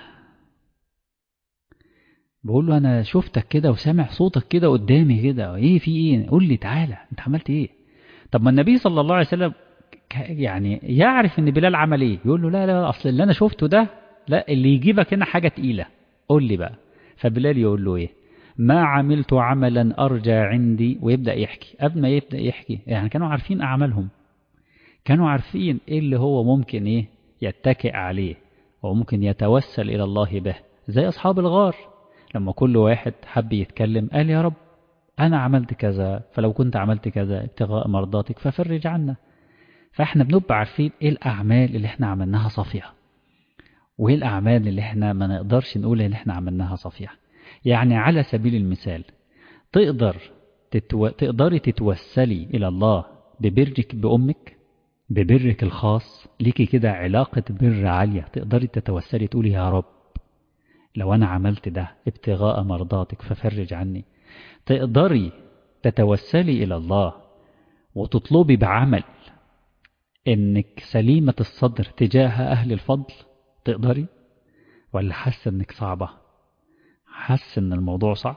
بقول له أنا شفتك كده وسامع صوتك كده قدامي كده، إيه في إيه؟ قول لي تعالى أنت عملت إيه؟ طب ما النبي صلى الله عليه وسلم يعني يعرف إن بلال عمل إيه؟ يقول له لا لا أصل اللي أنا شفته ده، لا اللي يجيبك هنا حاجة تقيلة، قول لي بقى. فبلال يقول له إيه؟ ما عملت عملا أرجى عندي، ويبدأ يحكي. قبل ما يبدأ يحكي يعني كانوا عارفين أعمالهم، كانوا عارفين إيه اللي هو ممكن إيه يتكئ عليه وممكن يتوسل إلى الله به، زي أصحاب الغار لما كل واحد حب يتكلم قال يا رب أنا عملت كذا، فلو كنت عملت كذا ابتغاء مرضاتك ففرج عنا. فإحنا بنبقى عارفين إيه الأعمال اللي إحنا عملناها صافية، وإيه الأعمال اللي إحنا ما نقدرش نقول إن إحنا عملناها صافية. يعني على سبيل المثال تقدر تتو... تقدري تتوسلي إلى الله ببرك بأمك، ببرك الخاص ليكي كده علاقة بر عالية، تقدري تتوسلي تقولي يا رب لو أنا عملت ده ابتغاء مرضاتك ففرج عني. تقدري تتوسلي إلى الله وتطلبي بعمل إنك سليمة الصدر تجاه أهل الفضل، تقدري؟ ولا حاسة إنك صعبة؟ حاسة إن الموضوع صعب؟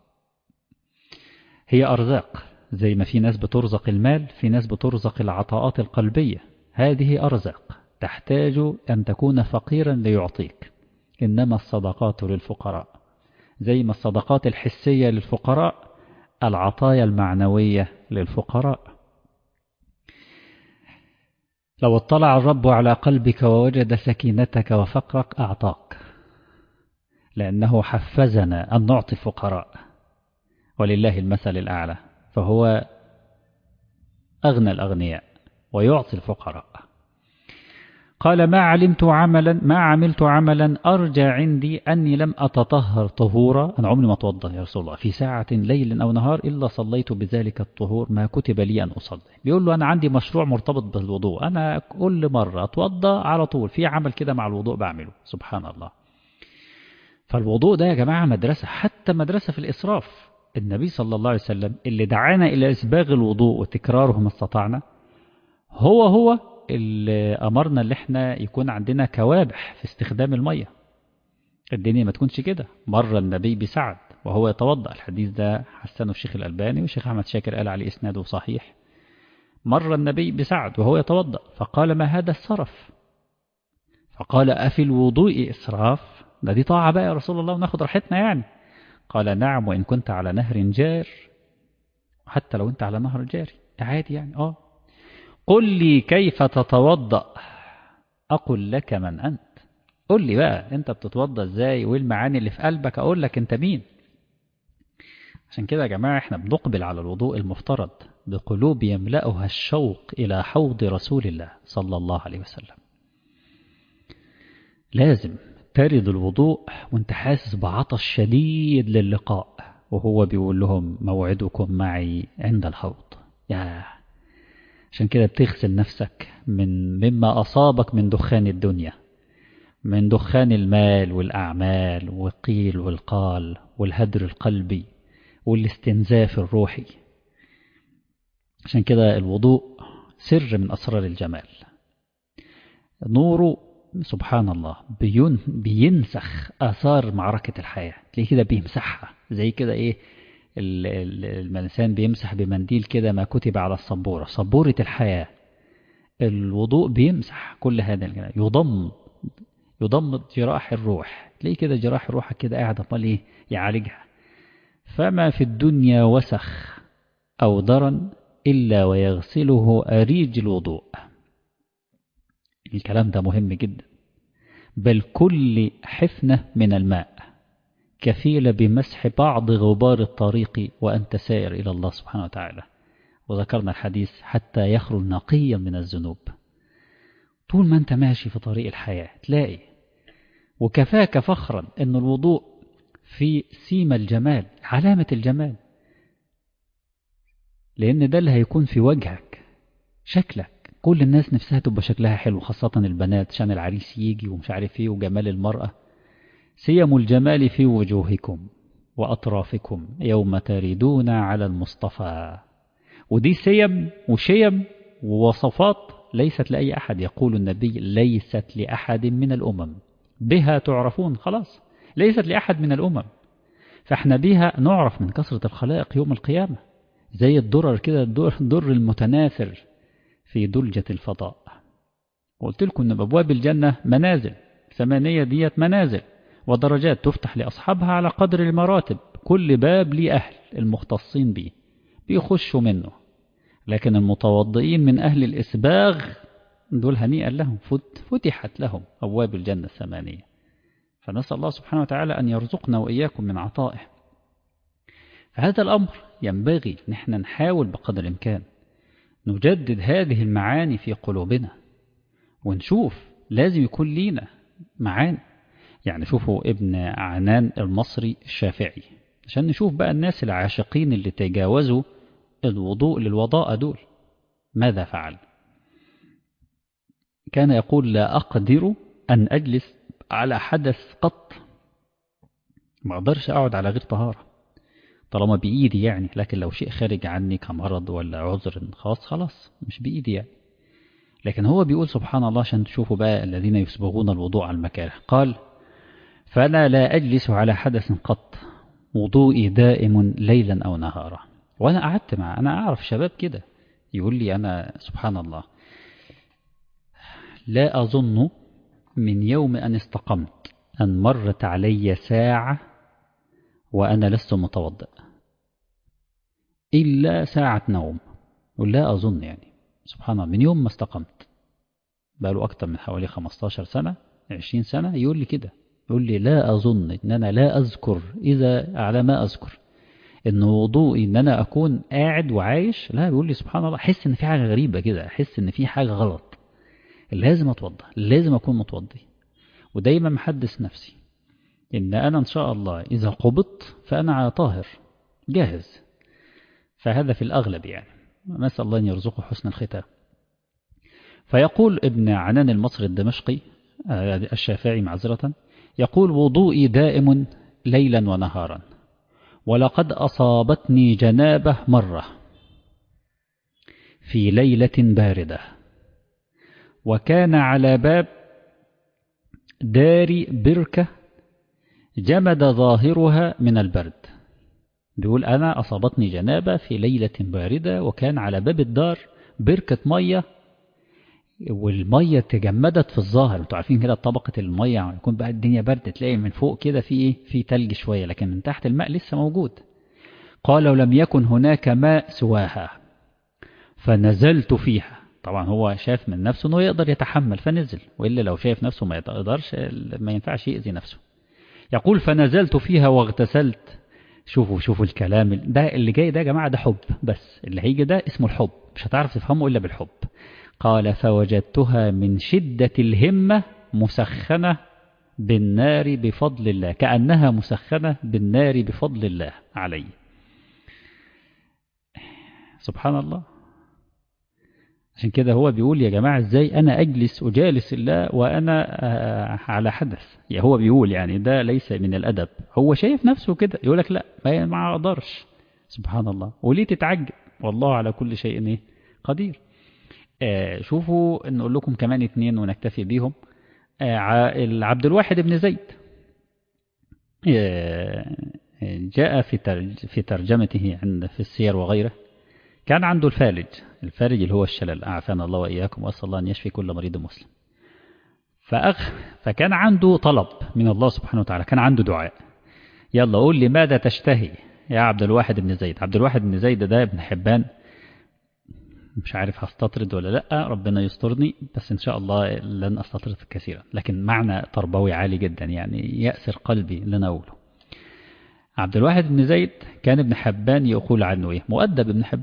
هي أرزاق، زي ما في ناس بترزق المال، في ناس بترزق العطاءات القلبية. هذه أرزاق تحتاج أن تكون فقيرا ليعطيك. إنما الصدقات للفقراء، زي ما الصدقات الحسية للفقراء، العطايا المعنوية للفقراء. لو اطلع الرب على قلبك ووجد سكينتك وفقرك أعطاك، لأنه حفزنا أن نعطي الفقراء، ولله المثل الأعلى، فهو أغنى الأغنياء ويعطي الفقراء. قال ما علمت عملا ما عملت عملا أرجى عندي أني لم أتطهر طهورا، أنا عمري ما أتوضى يا رسول الله في ساعة ليل أو نهار إلا صليت بذلك الطهور ما كتب لي أن أصلي. بيقول له أنا عندي مشروع مرتبط بالوضوء، أنا كل مرة أتوضى على طول في عمل كده مع الوضوء بعمله. سبحان الله. فالوضوء ده يا جماعة مدرسة، حتى مدرسة في الإسراف. النبي صلى الله عليه وسلم اللي دعانا إلى إسباغ الوضوء وتكراره ما استطعنا، هو هو اللي أمرنا اللي احنا يكون عندنا كوابح في استخدام المية. الدنيا ما تكونش كده. مر النبي بسعد وهو يتوضأ، الحديث ده حسنه الشيخ الألباني والشيخ أحمد شاكر قال عليه إسناده صحيح. مر النبي بسعد وهو يتوضأ فقال ما هذا السرف؟ فقال أفي الوضوء إسراف؟ ده دي طاعة بقى يا رسول الله وناخد راحتنا يعني. قال نعم وإن كنت على نهر جار، حتى لو أنت على نهر جاري عادي يعني. آه قل لي كيف تتوضأ أقول لك من أنت. قل لي بقى أنت بتتوضأ إزاي وإيه المعاني اللي في قلبك، أقول لك أنت مين. عشان كده يا جماعة إحنا بنقبل على الوضوء المفترض بقلوب يملأها الشوق إلى حوض رسول الله صلى الله عليه وسلم. لازم ترد الوضوء وانت حاسس بعطش شديد للقاء، وهو بيقول لهم موعدكم معي عند الحوض. يا عشان كده بتغسل نفسك من مما أصابك من دخان الدنيا، من دخان المال والأعمال والقيل والقال والهدر القلبي والاستنزاف الروحي. عشان كده الوضوء سر من أسرار الجمال. نوره سبحان الله بينسخ آثار معركة الحياة، تلاقيه كده بيمسحها زي كده إيه الإنسان بيمسح بمنديل كده ما كتب على السبورة، سبورة الحياة. الوضوء بيمسح كل هذا الجنة، يضم يضم جراح الروح، تلاقيه كده جراح الروح كده قاعد امال ايه يعالجها. فما في الدنيا وسخ أو درن إلا ويغسله أريج الوضوء. الكلام ده مهم جدا. بل كل حفنة من الماء كفيلة بمسح بعض غبار الطريق وأنت سائر إلى الله سبحانه وتعالى. وذكرنا الحديث حتى يخرج نقيا من الذنوب. طول ما أنت ماشي في طريق الحياة تلاقي، وكفاك فخرا أن الوضوء في سيما الجمال، علامة الجمال، لأن ده اللي هيكون في وجهك، شكلك. كل الناس نفسها تبقى شكلها حلو، خاصة البنات عشان العريس يجي ومش عارف ايه، وجمال المرأة. سيم الجمال في وجوهكم وأطرافكم يوم تردون على المصطفى. ودي سيم وشيم ووصفات ليست لأي أحد. يقول النبي ليست لأحد من الأمم، بها تعرفون. خلاص، ليست لأحد من الأمم، فاحنا بها نعرف من كثرة الخلائق يوم القيامة، زي الدرر كده، الدر, الدر المتناثر في دلجة الفضاء. وقلت لكم أن أبواب الجنة منازل، ثمانية ديت منازل ودرجات تفتح لأصحابها على قدر المراتب، كل باب ليه أهل المختصين به بيخشوا منه. لكن المتوضئين من أهل الإسباغ دول هنيئا لهم، فتحت لهم أبواب الجنة الثمانية. فنسأل الله سبحانه وتعالى أن يرزقنا وإياكم من عطائه. فهذا الأمر ينبغي نحن نحاول بقدر الإمكان نجدد هذه المعاني في قلوبنا، ونشوف لازم يكون لينا معاني. يعني شوفوا ابن عنان المصري الشافعي، عشان نشوف بقى الناس العاشقين اللي تجاوزوا الوضوء للوضاء دول ماذا فعل. كان يقول لا أقدر أن أجلس على حدث قط، ما أقدرش أقعد على غير طهارة طالما بإيدي يعني، لكن لو شيء خارج عني كمرض ولا عذر خاص خلاص مش بإيدي يعني. لكن هو بيقول سبحان الله عشان تشوفوا بقى الذين يسبغون الوضوء على المكاره، قال فأنا لا أجلس على حدث قط، وضوئي دائم ليلا أو نهارا. وأنا قعدت مع، أنا أعرف شباب كده يقول لي أنا سبحان الله لا أظن من يوم أن استقمت أن مرت علي ساعة وأنا لست متوضئ إلا ساعة نوم. ولا أظن يعني سبحان الله من يوم ما استقمت، بقاله أكتر من حوالي خمستاشر سنة عشرين سنة يقول لي كده، يقول لي لا أظن إن أنا لا أذكر إذا على ما أذكر إن وضوئي إن أنا أكون قاعد وعايش، لا بيقول لي سبحان الله أحس إن في حاجة غريبة كده، أحس إن في حاجة غلط، لازم أتوضى، لازم أكون متوضي. ودايما محدث نفسي إن أنا إن شاء الله إذا قبضت فأنا طاهر جاهز. فهذا في الأغلب يعني، نسأل الله أن يرزقه حسن الختام. فيقول ابن عنان المصري الدمشقي الشافعي معذرة، يقول وضوئي دائم ليلا ونهارا، ولقد أصابتني جنابة مرة في ليلة باردة، وكان على باب داري بركة جمد ظاهرها من البرد. بيقول أنا أصابتني جنابة في ليلة باردة، وكان على باب الدار بركة مية، والمية تجمدت في الظاهر. انتوا عارفين كده طبقة المية يكون بقى الدنيا برد تلاقي من فوق كده في ايه، في تلج شوية، لكن من تحت الماء لسه موجود. قال ولم يكن هناك ماء سواها فنزلت فيها. طبعا هو شاف من نفسه انه يقدر يتحمل فنزل، وإلا لو شايف نفسه ما يقدرش ما ينفعش يأذي نفسه. يقول فنزلت فيها واغتسلت. شوفوا شوفوا الكلام ده اللي جاي ده يا جماعة، ده حب، بس اللي هيجي ده اسمه الحب، مش هتعرف تفهمه إلا بالحب. قال فوجدتها من شدة الهمة مسخنة بالنار بفضل الله، كأنها مسخنة بالنار بفضل الله علي. سبحان الله. عشان كده هو بيقول يا جماعة ازاي أنا أجلس أجالس الله وأنا على حدث. يعني هو بيقول يعني ده ليس من الأدب، هو شايف نفسه كده يقول لك لا ما أقدرش. سبحان الله. وليه تتعجب؟ والله على كل شيء إيه قدير. آه شوفوا نقول لكم كمان اتنين ونكتفي بيهم. آه عبد الواحد بن زيد آه جاء في في ترجمته عند في السير وغيره، كان عنده الفالج، الفالج اللي هو الشلل، أعافانا الله وإياكم، وأسأل الله أن يشفي كل مريض مسلم. فأخ فكان عنده طلب من الله سبحانه وتعالى، كان عنده دعاء، يلا قول لي ماذا تشتهي يا عبد الواحد بن زيد. عبد الواحد بن زيد ده ابن حبان، مش عارف هستطرد ولا لا، ربنا يسترني، بس إن شاء الله لن أستطرد كثيرا، لكن معنى تربوي عالي جدا يعني يأسر قلبي لنا أقوله. عبد الواحد بن زيد كان ابن حبان يقول عنه إيه، مؤدب ابن حبان،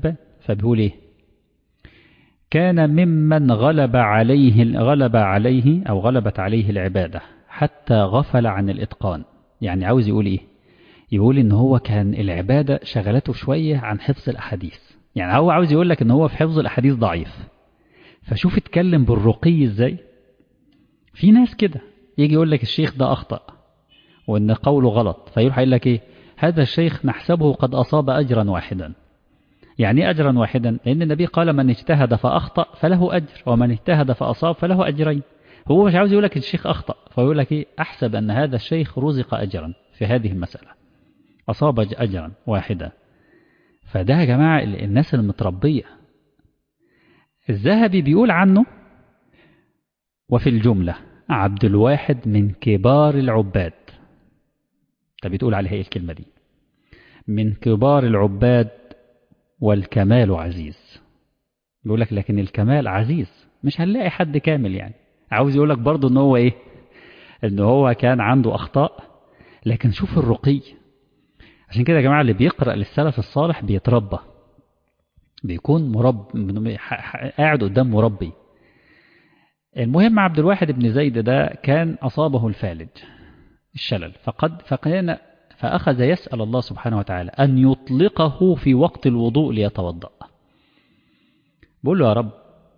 فبيقول إيه؟ كان ممن غلب عليه غلب عليه أو غلبت عليه العبادة حتى غفل عن الإتقان. يعني عاوز يقول إيه؟ يقول إن هو كان العبادة شغلته شوية عن حفظ الأحاديث. يعني هو عاوز يقول لك إن هو في حفظ الأحاديث ضعيف. فشوف اتكلم بالرقي إزاي. في ناس كده يجي يقول لك الشيخ ده أخطأ وإن قوله غلط، فيروح يقول لك إيه؟ هذا الشيخ نحسبه قد أصاب أجرا واحدا. يعني ايه أجرا واحدا؟ لأن النبي قال من اجتهد فأخطأ فله أجر، ومن اجتهد فأصاب فله أجرين. هو مش عاوز يقول لك الشيخ أخطأ، فيقول لك إيه؟ أحسب أن هذا الشيخ رزق أجرا في هذه المسألة، أصاب أجرا واحدا. فده يا جماعة الناس المتربية. الذهبي بيقول عنه: وفي الجملة عبد الواحد من كبار العباد. طب بتقول عليه ايه الكلمة دي؟ من كبار العباد والكمال عزيز. بيقول لك لكن الكمال عزيز، مش هنلاقي حد كامل. يعني عاوز يقول لك برضه ان هو ايه؟ ان هو كان عنده اخطاء، لكن شوف الرقي. عشان كده يا جماعة اللي بيقرأ للسلف الصالح بيتربى، بيكون مرب قاعد قدام مربي. المهم عبد الواحد بن زيد ده كان أصابه الفالج، الشلل، فقد فكان فأخذ يسأل الله سبحانه وتعالى أن يطلقه في وقت الوضوء ليتوضأ. بقول له: يا رب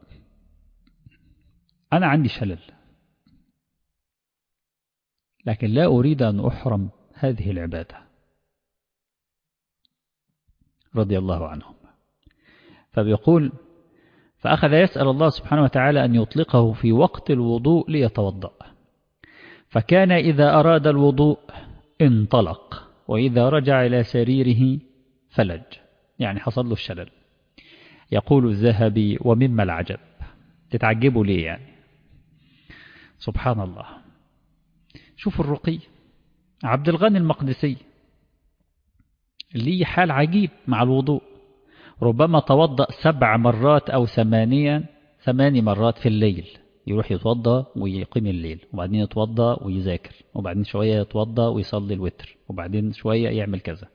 أنا عندي شلل، لكن لا أريد أن أحرم هذه العبادة. رضي الله عنهم. فبيقول: فأخذ يسأل الله سبحانه وتعالى أن يطلقه في وقت الوضوء ليتوضأ، فكان إذا أراد الوضوء انطلق، وإذا رجع إلى سريره فلج، يعني حصل له الشلل. يقول الذهبي: ومما العجب، تتعجبوا ليه يعني؟ سبحان الله. شوف الرقي. عبد الغني المقدسي ليه حال عجيب مع الوضوء، ربما توضأ سبع مرات أو ثمانية ثماني مرات في الليل. يروح يتوضأ ويقيم الليل، وبعدين يتوضأ ويذاكر، وبعدين شوية يتوضأ ويصلي الوتر، وبعدين شوية يعمل كذا.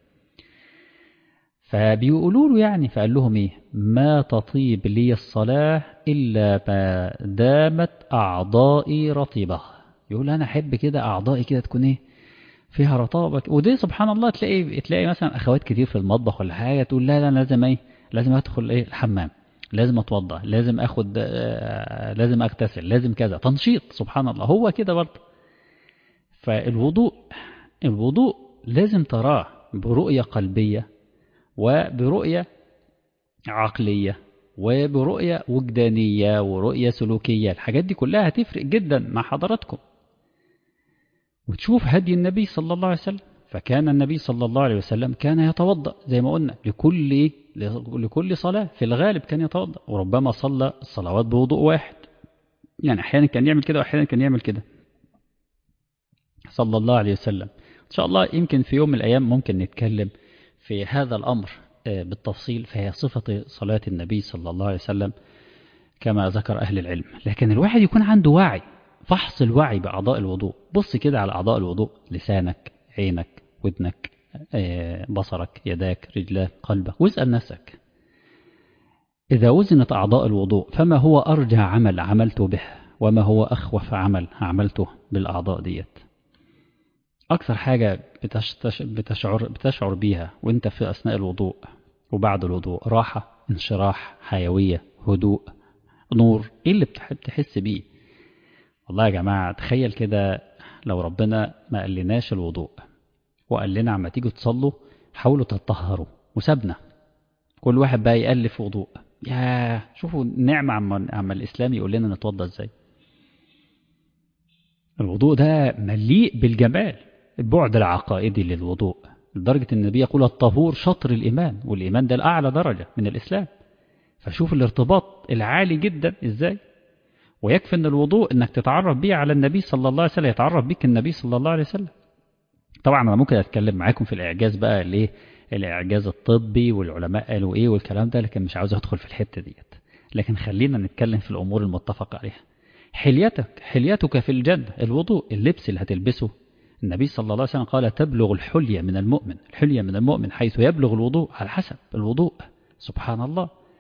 فبيقولوا له يعني، فقال لهم إيه؟ ما تطيب لي الصلاة إلا ما دامت أعضائي رطبة. يقول أنا أحب كده أعضائي كده تكون إيه؟ فيها رطابة. ودي سبحان الله تلاقي تلاقي مثلا أخوات كتير في المطبخ ولا حاجة تقول لا لا لازم إيه؟ لازم أدخل إيه الحمام، لازم أتوضأ، لازم أخد آه لازم أغتسل، لازم كذا، تنشيط. سبحان الله. هو كده برضه. فالوضوء الوضوء لازم تراه برؤية قلبية، وبرؤية عقلية، وبرؤية وجدانية، ورؤية سلوكية. الحاجات دي كلها هتفرق جدا مع حضراتكم. وتشوف هدي النبي صلى الله عليه وسلم. فكان النبي صلى الله عليه وسلم كان يتوضأ زي ما قلنا لكل لكل صلاة، في الغالب كان يتوضأ، وربما صلى الصلوات بوضوء واحد. يعني أحيانا كان يعمل كده وأحيانا كان يعمل كده صلى الله عليه وسلم. إن شاء الله يمكن في يوم من الأيام ممكن نتكلم في هذا الأمر بالتفصيل، فهي صفة صلاة النبي صلى الله عليه وسلم كما ذكر أهل العلم. لكن الواحد يكون عنده وعي، فحص الوعي بأعضاء الوضوء. بص كده على أعضاء الوضوء: لسانك، عينك، ودنك، بصرك، يداك، رجلاك، قلبك، واسأل نفسك إذا وزنت أعضاء الوضوء فما هو أرجع عمل عملت به، وما هو أخوف عمل عملته بالأعضاء ديت. أكثر حاجة بتشعر, بتشعر بيها وانت في أثناء الوضوء وبعد الوضوء: راحة، انشراح، حيوية، هدوء، نور. إيه اللي بتحس بيه؟ والله يا جماعة تخيل كده لو ربنا ما قال لناش الوضوء وقال لنا عما تيجوا تصلوا حاولوا تطهروا، وسابنا كل واحد بقى يألف وضوء. يا شوفوا النعمة عما الإسلام يقول لنا نتوضى ازاي. الوضوء ده مليء بالجمال، البعد العقائدي للوضوء، لدرجة ان النبي يقول الطهور شطر الإيمان، والإيمان ده الأعلى درجة من الإسلام. فشوف الارتباط العالي جدا ازاي. ويكفي ان الوضوء انك تتعرف بيه على النبي صلى الله عليه وسلم، يتعرف بيك النبي صلى الله عليه وسلم. طبعا انا ممكن اتكلم معاكم في الاعجاز بقى، ليه الاعجاز الطبي والعلماء قالوا ايه والكلام ده، لكن مش عاوز ادخل في الحتة ديت. لكن خلينا نتكلم في الامور المتفق عليها. حليتك حليتك في الجنة الوضوء، اللبس اللي هتلبسه. النبي صلى الله عليه وسلم قال تبلغ الحلية من المؤمن، الحلية من المؤمن حيث يبلغ الوضوء، على حسب الوضوء. سبحان الله.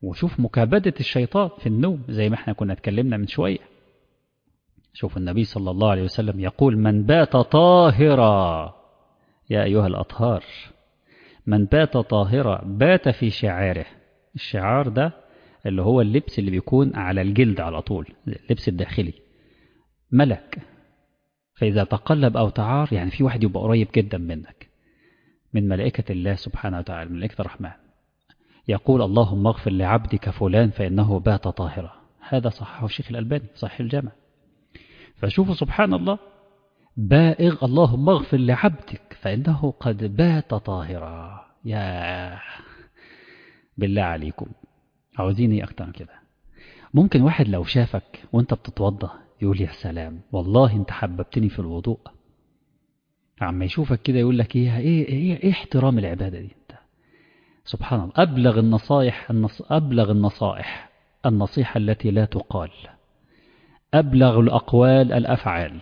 وشوف مكابدة الشيطان في النوم زي ما احنا كنا اتكلمنا من شوية. شوف النبي صلى الله عليه وسلم يقول من بات طاهرا، يا أيها الأطهار، من بات طاهرا بات في شعاره. الشعار ده اللي هو اللبس اللي بيكون على الجلد على طول، اللبس الداخلي، ملك. فإذا تقلب أو تعار يعني في واحد يبقى قريب جدا منك من ملائكة الله سبحانه وتعالى، ملائكة الرحمن، يقول اللهم اغفر لعبدك فلان فإنه بات طاهرا. هذا صححه الشيخ الألباني صحيح الجامع. فشوفوا سبحان الله، بائغ اللهم اغفر لعبدك فإنه قد بات طاهرا. يا بالله عليكم عاوزين ايه أكتر من كده؟ ممكن واحد لو شافك وانت بتتوضى يقول يا سلام والله انت حببتني في الوضوء. عما يشوفك كده يقول لك ايه ايه ايه, إيه احترام العبادة دي انت. سبحان الله، أبلغ النصائح النص أبلغ النصائح النصيحة التي لا تقال، أبلغ الأقوال الأفعال.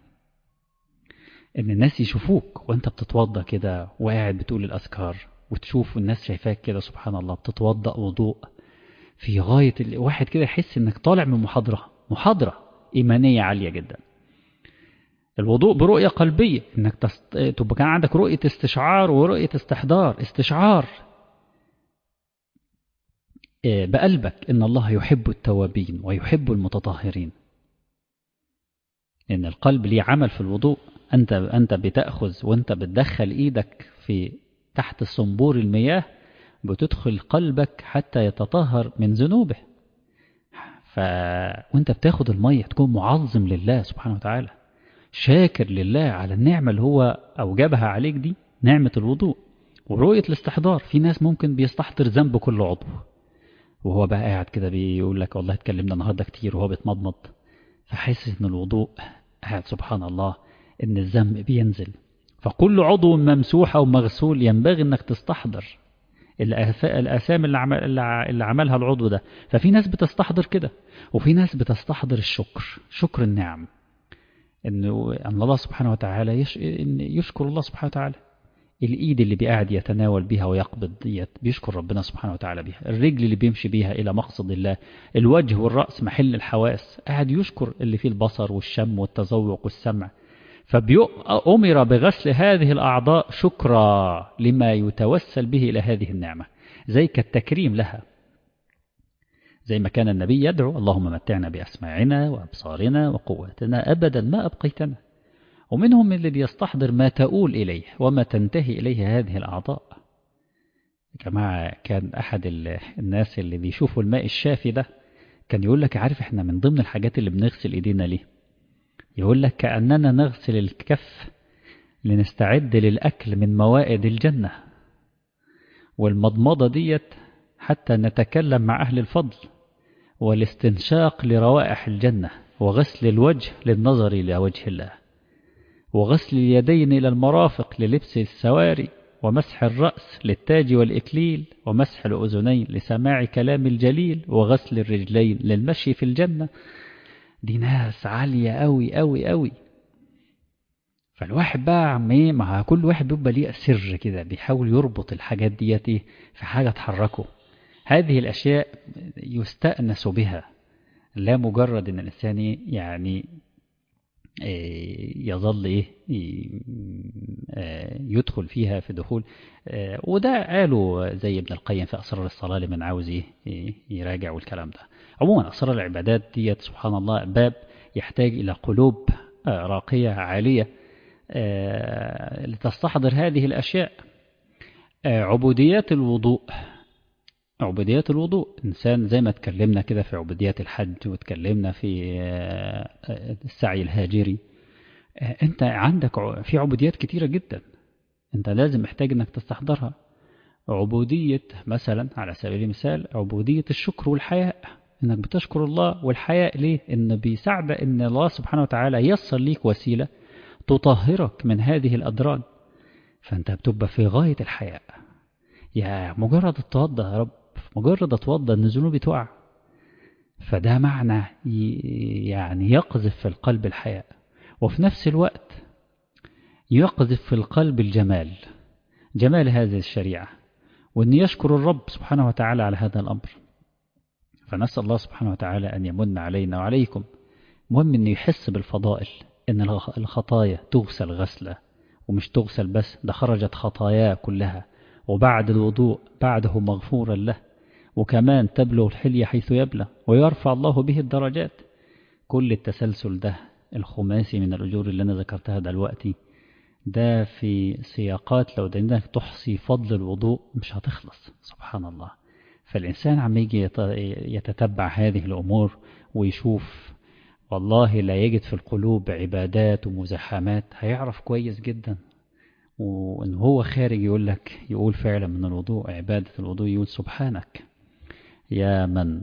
إن الناس يشوفوك وأنت بتتوضى كده وقاعد بتقول الأذكار، وتشوف الناس شايفاك كده سبحان الله بتتوضأ وضوء في غاية الواحد كده يحس إنك طالع من محاضرة محاضرة إيمانية عالية جدا. الوضوء برؤية قلبية، إنك تست... تبقى كان عندك رؤية استشعار ورؤية استحضار. استشعار بقلبك إن الله يحب التوابين ويحب المتطهرين، إن القلب ليه عمل في الوضوء. أنت أنت بتأخذ وأنت بتدخل إيدك في تحت صنبور المياه، بتدخل قلبك حتى يتطهر من ذنوبه. ف... وأنت بتاخد المية تكون معظم لله سبحانه وتعالى، شاكر لله على النعمة اللي هو أوجبها عليك دي، نعمة الوضوء. ورؤية الاستحضار، في ناس ممكن بيستحضر ذنب كل عضو وهو بقى قاعد كده بيقول لك والله اتكلمنا النهارده كتير وهو بيتمضمض، فحاسس ان الوضوء قاعد سبحان الله ان الذنب بينزل. فكل عضو ممسوح او مغسول ينبغي انك تستحضر الآثام اللي, عمل اللي عملها العضو ده. ففي ناس بتستحضر كده، وفي ناس بتستحضر الشكر، شكر النعم، انه ان الله سبحانه وتعالى يش... إن يشكر الله سبحانه وتعالى. الإيد اللي بيقعد يتناول بيها ويقبض ديت بيشكر ربنا سبحانه وتعالى بيها. الرجل اللي بيمشي بيها إلى مقصد الله. الوجه والرأس محل الحواس، قاعد يشكر اللي فيه البصر والشم والتذوق والسمع. فأمر بغسل هذه الأعضاء شكرا لما يتوسل به إلى هذه النعمة، زي كالتكريم لها. زي ما كان النبي يدعو اللهم متعنا بأسماعنا وأبصارنا وقواتنا أبدا ما أبقيتنا. ومنهم اللي بيستحضر ما تؤول إليه وما تنتهي إليه هذه الأعضاء. يا جماعة كان أحد الناس اللي بيشوفوا الماء الشافي ده كان يقول لك عارف احنا من ضمن الحاجات اللي بنغسل إيدينا ليه؟ يقول لك كأننا نغسل الكف لنستعد للأكل من موائد الجنة، والمضمضة ديت حتى نتكلم مع أهل الفضل، والاستنشاق لروائح الجنة، وغسل الوجه للنظر إلى وجه الله، وغسل اليدين إلى المرافق للبس السواري، ومسح الرأس للتاج والإكليل، ومسح الأذنين لسماع كلام الجليل، وغسل الرجلين للمشي في الجنة. دي ناس عالية أوي أوي أوي. فالواحد بقى عم ايه مع كل واحد بيبقى ليه سر كده بيحاول يربط الحاجات ديت ايه في حاجة تحركه. هذه الأشياء يستأنس بها، لا مجرد ان الإنسان يعني يظل ايه يدخل فيها في دخول. وده قالوا زي ابن القيم في أسرار الصلاة لمن عاوز ايه يراجع والكلام ده. عموما أسرار العبادات ديت سبحان الله باب يحتاج إلى قلوب راقية عالية لتستحضر هذه الأشياء. عبوديات الوضوء، عبوديات الوضوء إنسان زي ما تكلمنا كده في عبوديات الحج، وتكلمنا في السعي الهاجري. أنت عندك في عبوديات كتيرة جدا أنت لازم محتاج أنك تستحضرها. عبودية مثلا على سبيل المثال عبودية الشكر والحياء، أنك بتشكر الله. والحياء ليه؟ إن بيساعد إن الله سبحانه وتعالى ييسر ليك وسيلة تطهرك من هذه الأدران، فأنت بتبقى في غاية الحياء. يا مجرد اتوضى يا رب، مجرد اتوضى ان ذنوبي تقع، فده معنى يعني يقذف في القلب الحياء، وفي نفس الوقت يقذف في القلب الجمال، جمال هذه الشريعة، وأن يشكر الرب سبحانه وتعالى على هذا الأمر. فنسأل الله سبحانه وتعالى أن يمن علينا وعليكم. مهم أن يحس بالفضائل، أن الخطايا تغسل غسلة، ومش تغسل بس، ده خرجت خطاياه كلها، وبعد الوضوء بعده مغفورا له، وكمان تبلغ الحلية حيث يبلغ، ويرفع الله به الدرجات. كل التسلسل ده الخماسي من الأجور اللي أنا ذكرتها دلوقتي، ده في سياقات لو دينك تحصي فضل الوضوء مش هتخلص، سبحان الله. فالإنسان عم يجي يتتبع هذه الأمور ويشوف، والله لا يجد في القلوب عبادات ومزاحمات، هيعرف كويس جدا. وإن هو خارج يقول لك، يقول فعلا من الوضوء، عبادة الوضوء، يقول سبحانك يا من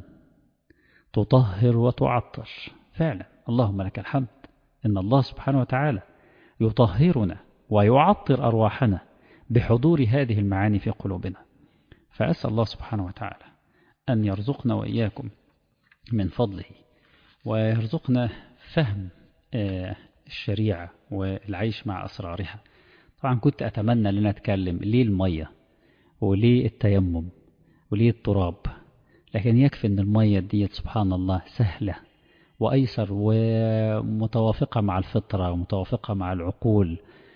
تطهر وتعطر. فعلا اللهم لك الحمد، إن الله سبحانه وتعالى يطهرنا ويعطر أرواحنا بحضور هذه المعاني في قلوبنا. فأسأل الله سبحانه وتعالى أن يرزقنا وإياكم من فضله، ويرزقنا فهم الشريعة والعيش مع أسرارها. طبعا كنت أتمنى أن أتكلم ليه المية وليه التيمم وليه التراب، لكن يكفي أن المية دي سبحان الله سهلة وأيسر ومتوافقة مع الفطرة ومتوافقة مع العقول،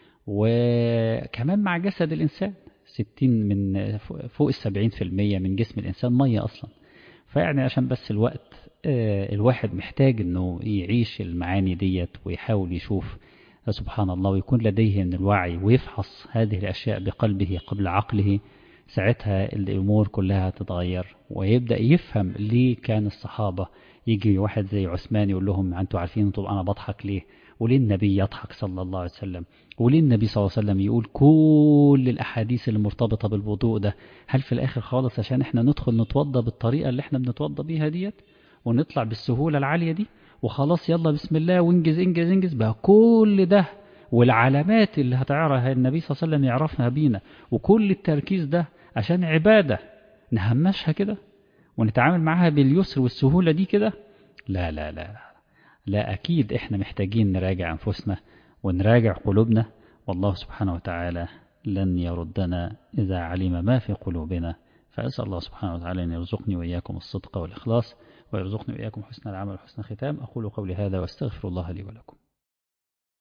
وكمان مع جسد الإنسان. ستين من فوق السبعين في المية من جسم الإنسان مية أصلا. فيعني عشان بس الوقت، الواحد محتاج أنه يعيش المعاني ديت ويحاول يشوف سبحان الله، ويكون لديه من الوعي ويفحص هذه الأشياء بقلبه قبل عقله. ساعتها الأمور كلها تتغير، ويبدأ يفهم ليه كان الصحابة يجي واحد زي عثمان يقول لهم أنتوا عارفين طب أنا بضحك ليه، وليه النبي يضحك صلى الله عليه وسلم، وليه النبي صلى الله عليه وسلم يقول كل الأحاديث اللي مرتبطة بالوضوء ده. هل في الآخر خالص عشان احنا ندخل نتوضى بالطريقة اللي احنا بنتوضى بيها ديت ونطلع بالسهولة العالية دي وخلاص يلا بسم الله وانجز انجز انجز بقى كل ده، والعلامات اللي هتعرفها النبي صلى الله عليه وسلم يعرفها بينا، وكل التركيز ده عشان عبادة نهمشها كده ونتعامل معها باليسر والسهولة دي كده؟ لا لا لا لا، أكيد إحنا محتاجين نراجع أنفسنا ونراجع قلوبنا، والله سبحانه وتعالى لن يردنا إذا علم ما في قلوبنا. فأسأل الله سبحانه وتعالى أن يرزقني وإياكم الصدق والإخلاص، ويرزقني وإياكم حسن العمل وحسن الختام. أقول قولي هذا واستغفر الله لي ولكم.